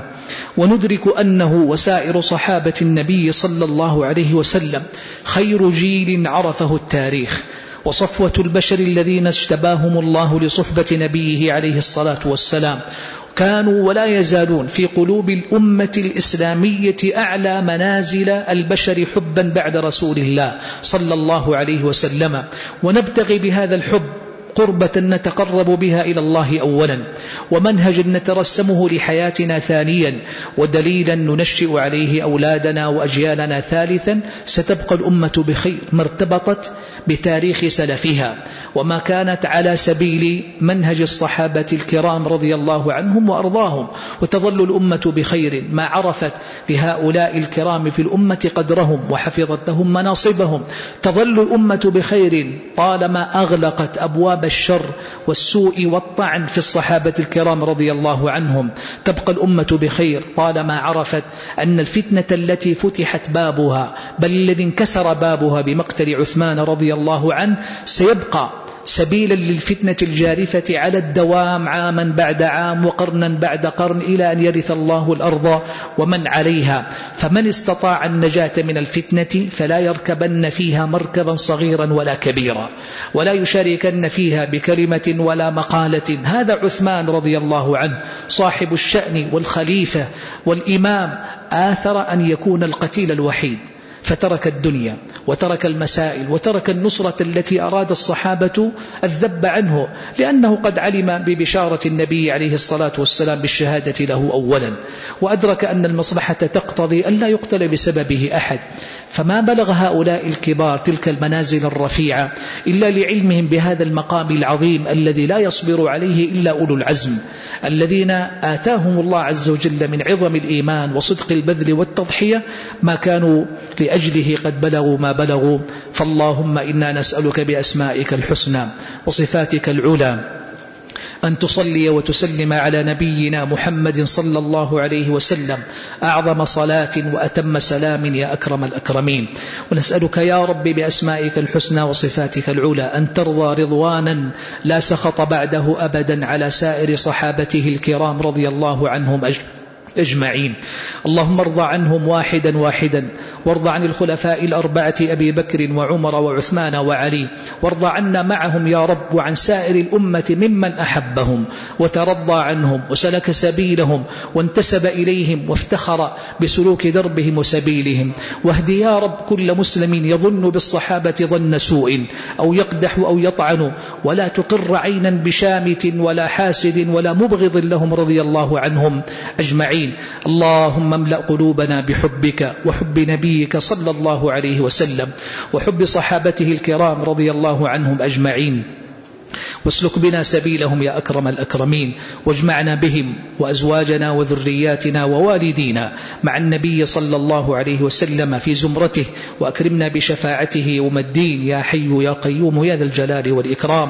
Speaker 1: وندرك أنه وسائر صحابة النبي صلى الله عليه وسلم خير جيل عرفه التاريخ، وصفوة البشر الذين اجتباهم الله لصحبة نبيه عليه الصلاة والسلام، كانوا ولا يزالون في قلوب الأمة الإسلامية أعلى منازل البشر حبا بعد رسول الله صلى الله عليه وسلم، ونبتغي بهذا الحب قربة نتقرب بها إلى الله أولا، ومنهجا نترسمه لحياتنا ثانيا، ودليلا ننشئ عليه أولادنا وأجيالنا ثالثا. ستبقى الأمة بخير ما ارتبطت بتاريخ سلفها وما كانت على سبيل منهج الصحابة الكرام رضي الله عنهم وأرضاهم، وتظل الأمة بخير ما عرفت لهؤلاء الكرام في الأمة قدرهم وحفظت لهم مناصبهم. تظل الأمة بخير طالما أغلقت أبواب الشر والسوء والطعن في الصحابة الكرام رضي الله عنهم. تبقى الأمة بخير طالما عرفت أن الفتنة التي فتحت بابها بل الذي انكسر بابها بمقتل عثمان رضي الله عنه سيبقى سبيلا للفتنة الجارفة على الدوام عاما بعد عام وقرنا بعد قرن إلى أن يرث الله الأرض ومن عليها. فمن استطاع النجاة من الفتنة فلا يركبن فيها مركبا صغيرا ولا كبيرا، ولا يشاركن فيها بكلمة ولا مقالة. هذا عثمان رضي الله عنه صاحب الشأن والخليفة والإمام، آثر أن يكون القتيل الوحيد، فترك الدنيا وترك المسائل وترك النصرة التي أراد الصحابة الذب عنه، لأنه قد علم ببشارة النبي عليه الصلاة والسلام بالشهادة له أولا، وأدرك أن المصلحة تقتضي أن لا يقتل بسببه أحد. فما بلغ هؤلاء الكبار تلك المنازل الرفيعة إلا لعلمهم بهذا المقام العظيم الذي لا يصبر عليه إلا أولو العزم، الذين آتاهم الله عز وجل من عظم الإيمان وصدق البذل والتضحية ما كانوا لأجله قد بلغوا ما بلغوا. فاللهم إنا نسألك بأسمائك الحسنى وصفاتك العلى أن تصلي وتسلم على نبينا محمد صلى الله عليه وسلم أعظم صلاة وأتم سلام يا أكرم الأكرمين. ونسألك يا رب بأسمائك الحسنى وصفاتك العلى أن ترضى رضوانا لا سخط بعده أبدا على سائر صحابته الكرام رضي الله عنهم أجمعين. اللهم ارضى عنهم واحدا واحدا، وارضى عن الخلفاء الأربعة أبي بكر وعمر وعثمان وعلي، وارضى عنا معهم يا رب وعن سائر الأمة ممن أحبهم وترضى عنهم وسلك سبيلهم وانتسب إليهم وافتخر بسلوك دربهم وسبيلهم. واهد يا رب كل مسلم يظن بالصحابة ظن سوء أو يقدح أو يطعن، ولا تقر عينا بشامت ولا حاسد ولا مبغض لهم رضي الله عنهم أجمعين. اللهم املأ قلوبنا بحبك وحب نبيك صلى الله عليه وسلم وحب صحابته الكرام رضي الله عنهم أجمعين، واسلك بنا سبيلهم يا أكرم الأكرمين، واجمعنا بهم وأزواجنا وذرياتنا ووالدينا مع النبي صلى الله عليه وسلم في زمرته، وأكرمنا بشفاعته يوم الدين يا حي يا قيوم يا ذا الجلال والإكرام.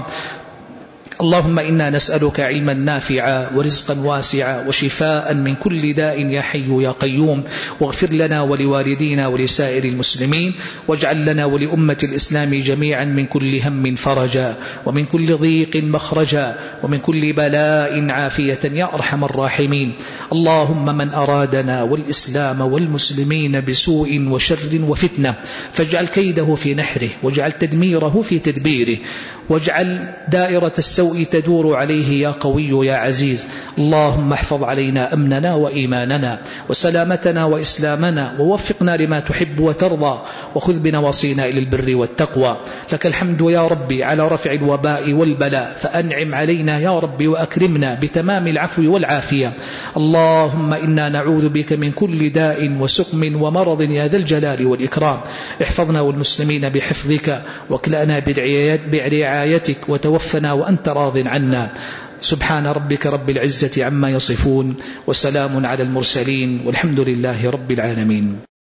Speaker 1: اللهم إنا نسألك علما نافعا ورزقا واسعا وشفاء من كل داء يا حي يا قيوم، واغفر لنا ولوالدينا ولسائر المسلمين، واجعل لنا ولأمة الإسلام جميعا من كل هم فرجا ومن كل ضيق مخرجا ومن كل بلاء عافية يا أرحم الراحمين. اللهم من أرادنا والإسلام والمسلمين بسوء وشر وفتنة فاجعل كيده في نحره، واجعل تدميره في تدبيره، واجعل دائرة السوء تدور عليه يا قوي يا عزيز. اللهم احفظ علينا أمننا وإيماننا وسلامتنا وإسلامنا، ووفقنا لما تحب وترضى، وخذ بنواصينا إلى البر والتقوى. لك الحمد يا ربي على رفع الوباء والبلاء، فأنعم علينا يا ربي وأكرمنا بتمام العفو والعافية. اللهم إنا نعوذ بك من كل داء وسقم ومرض يا ذا الجلال والإكرام. احفظنا والمسلمين بحفظك، واكلأنا برعايتك، وتوفنا وأنت راض عنا. سبحان ربك رب العزة عما يصفون، وسلام على المرسلين، والحمد لله رب العالمين.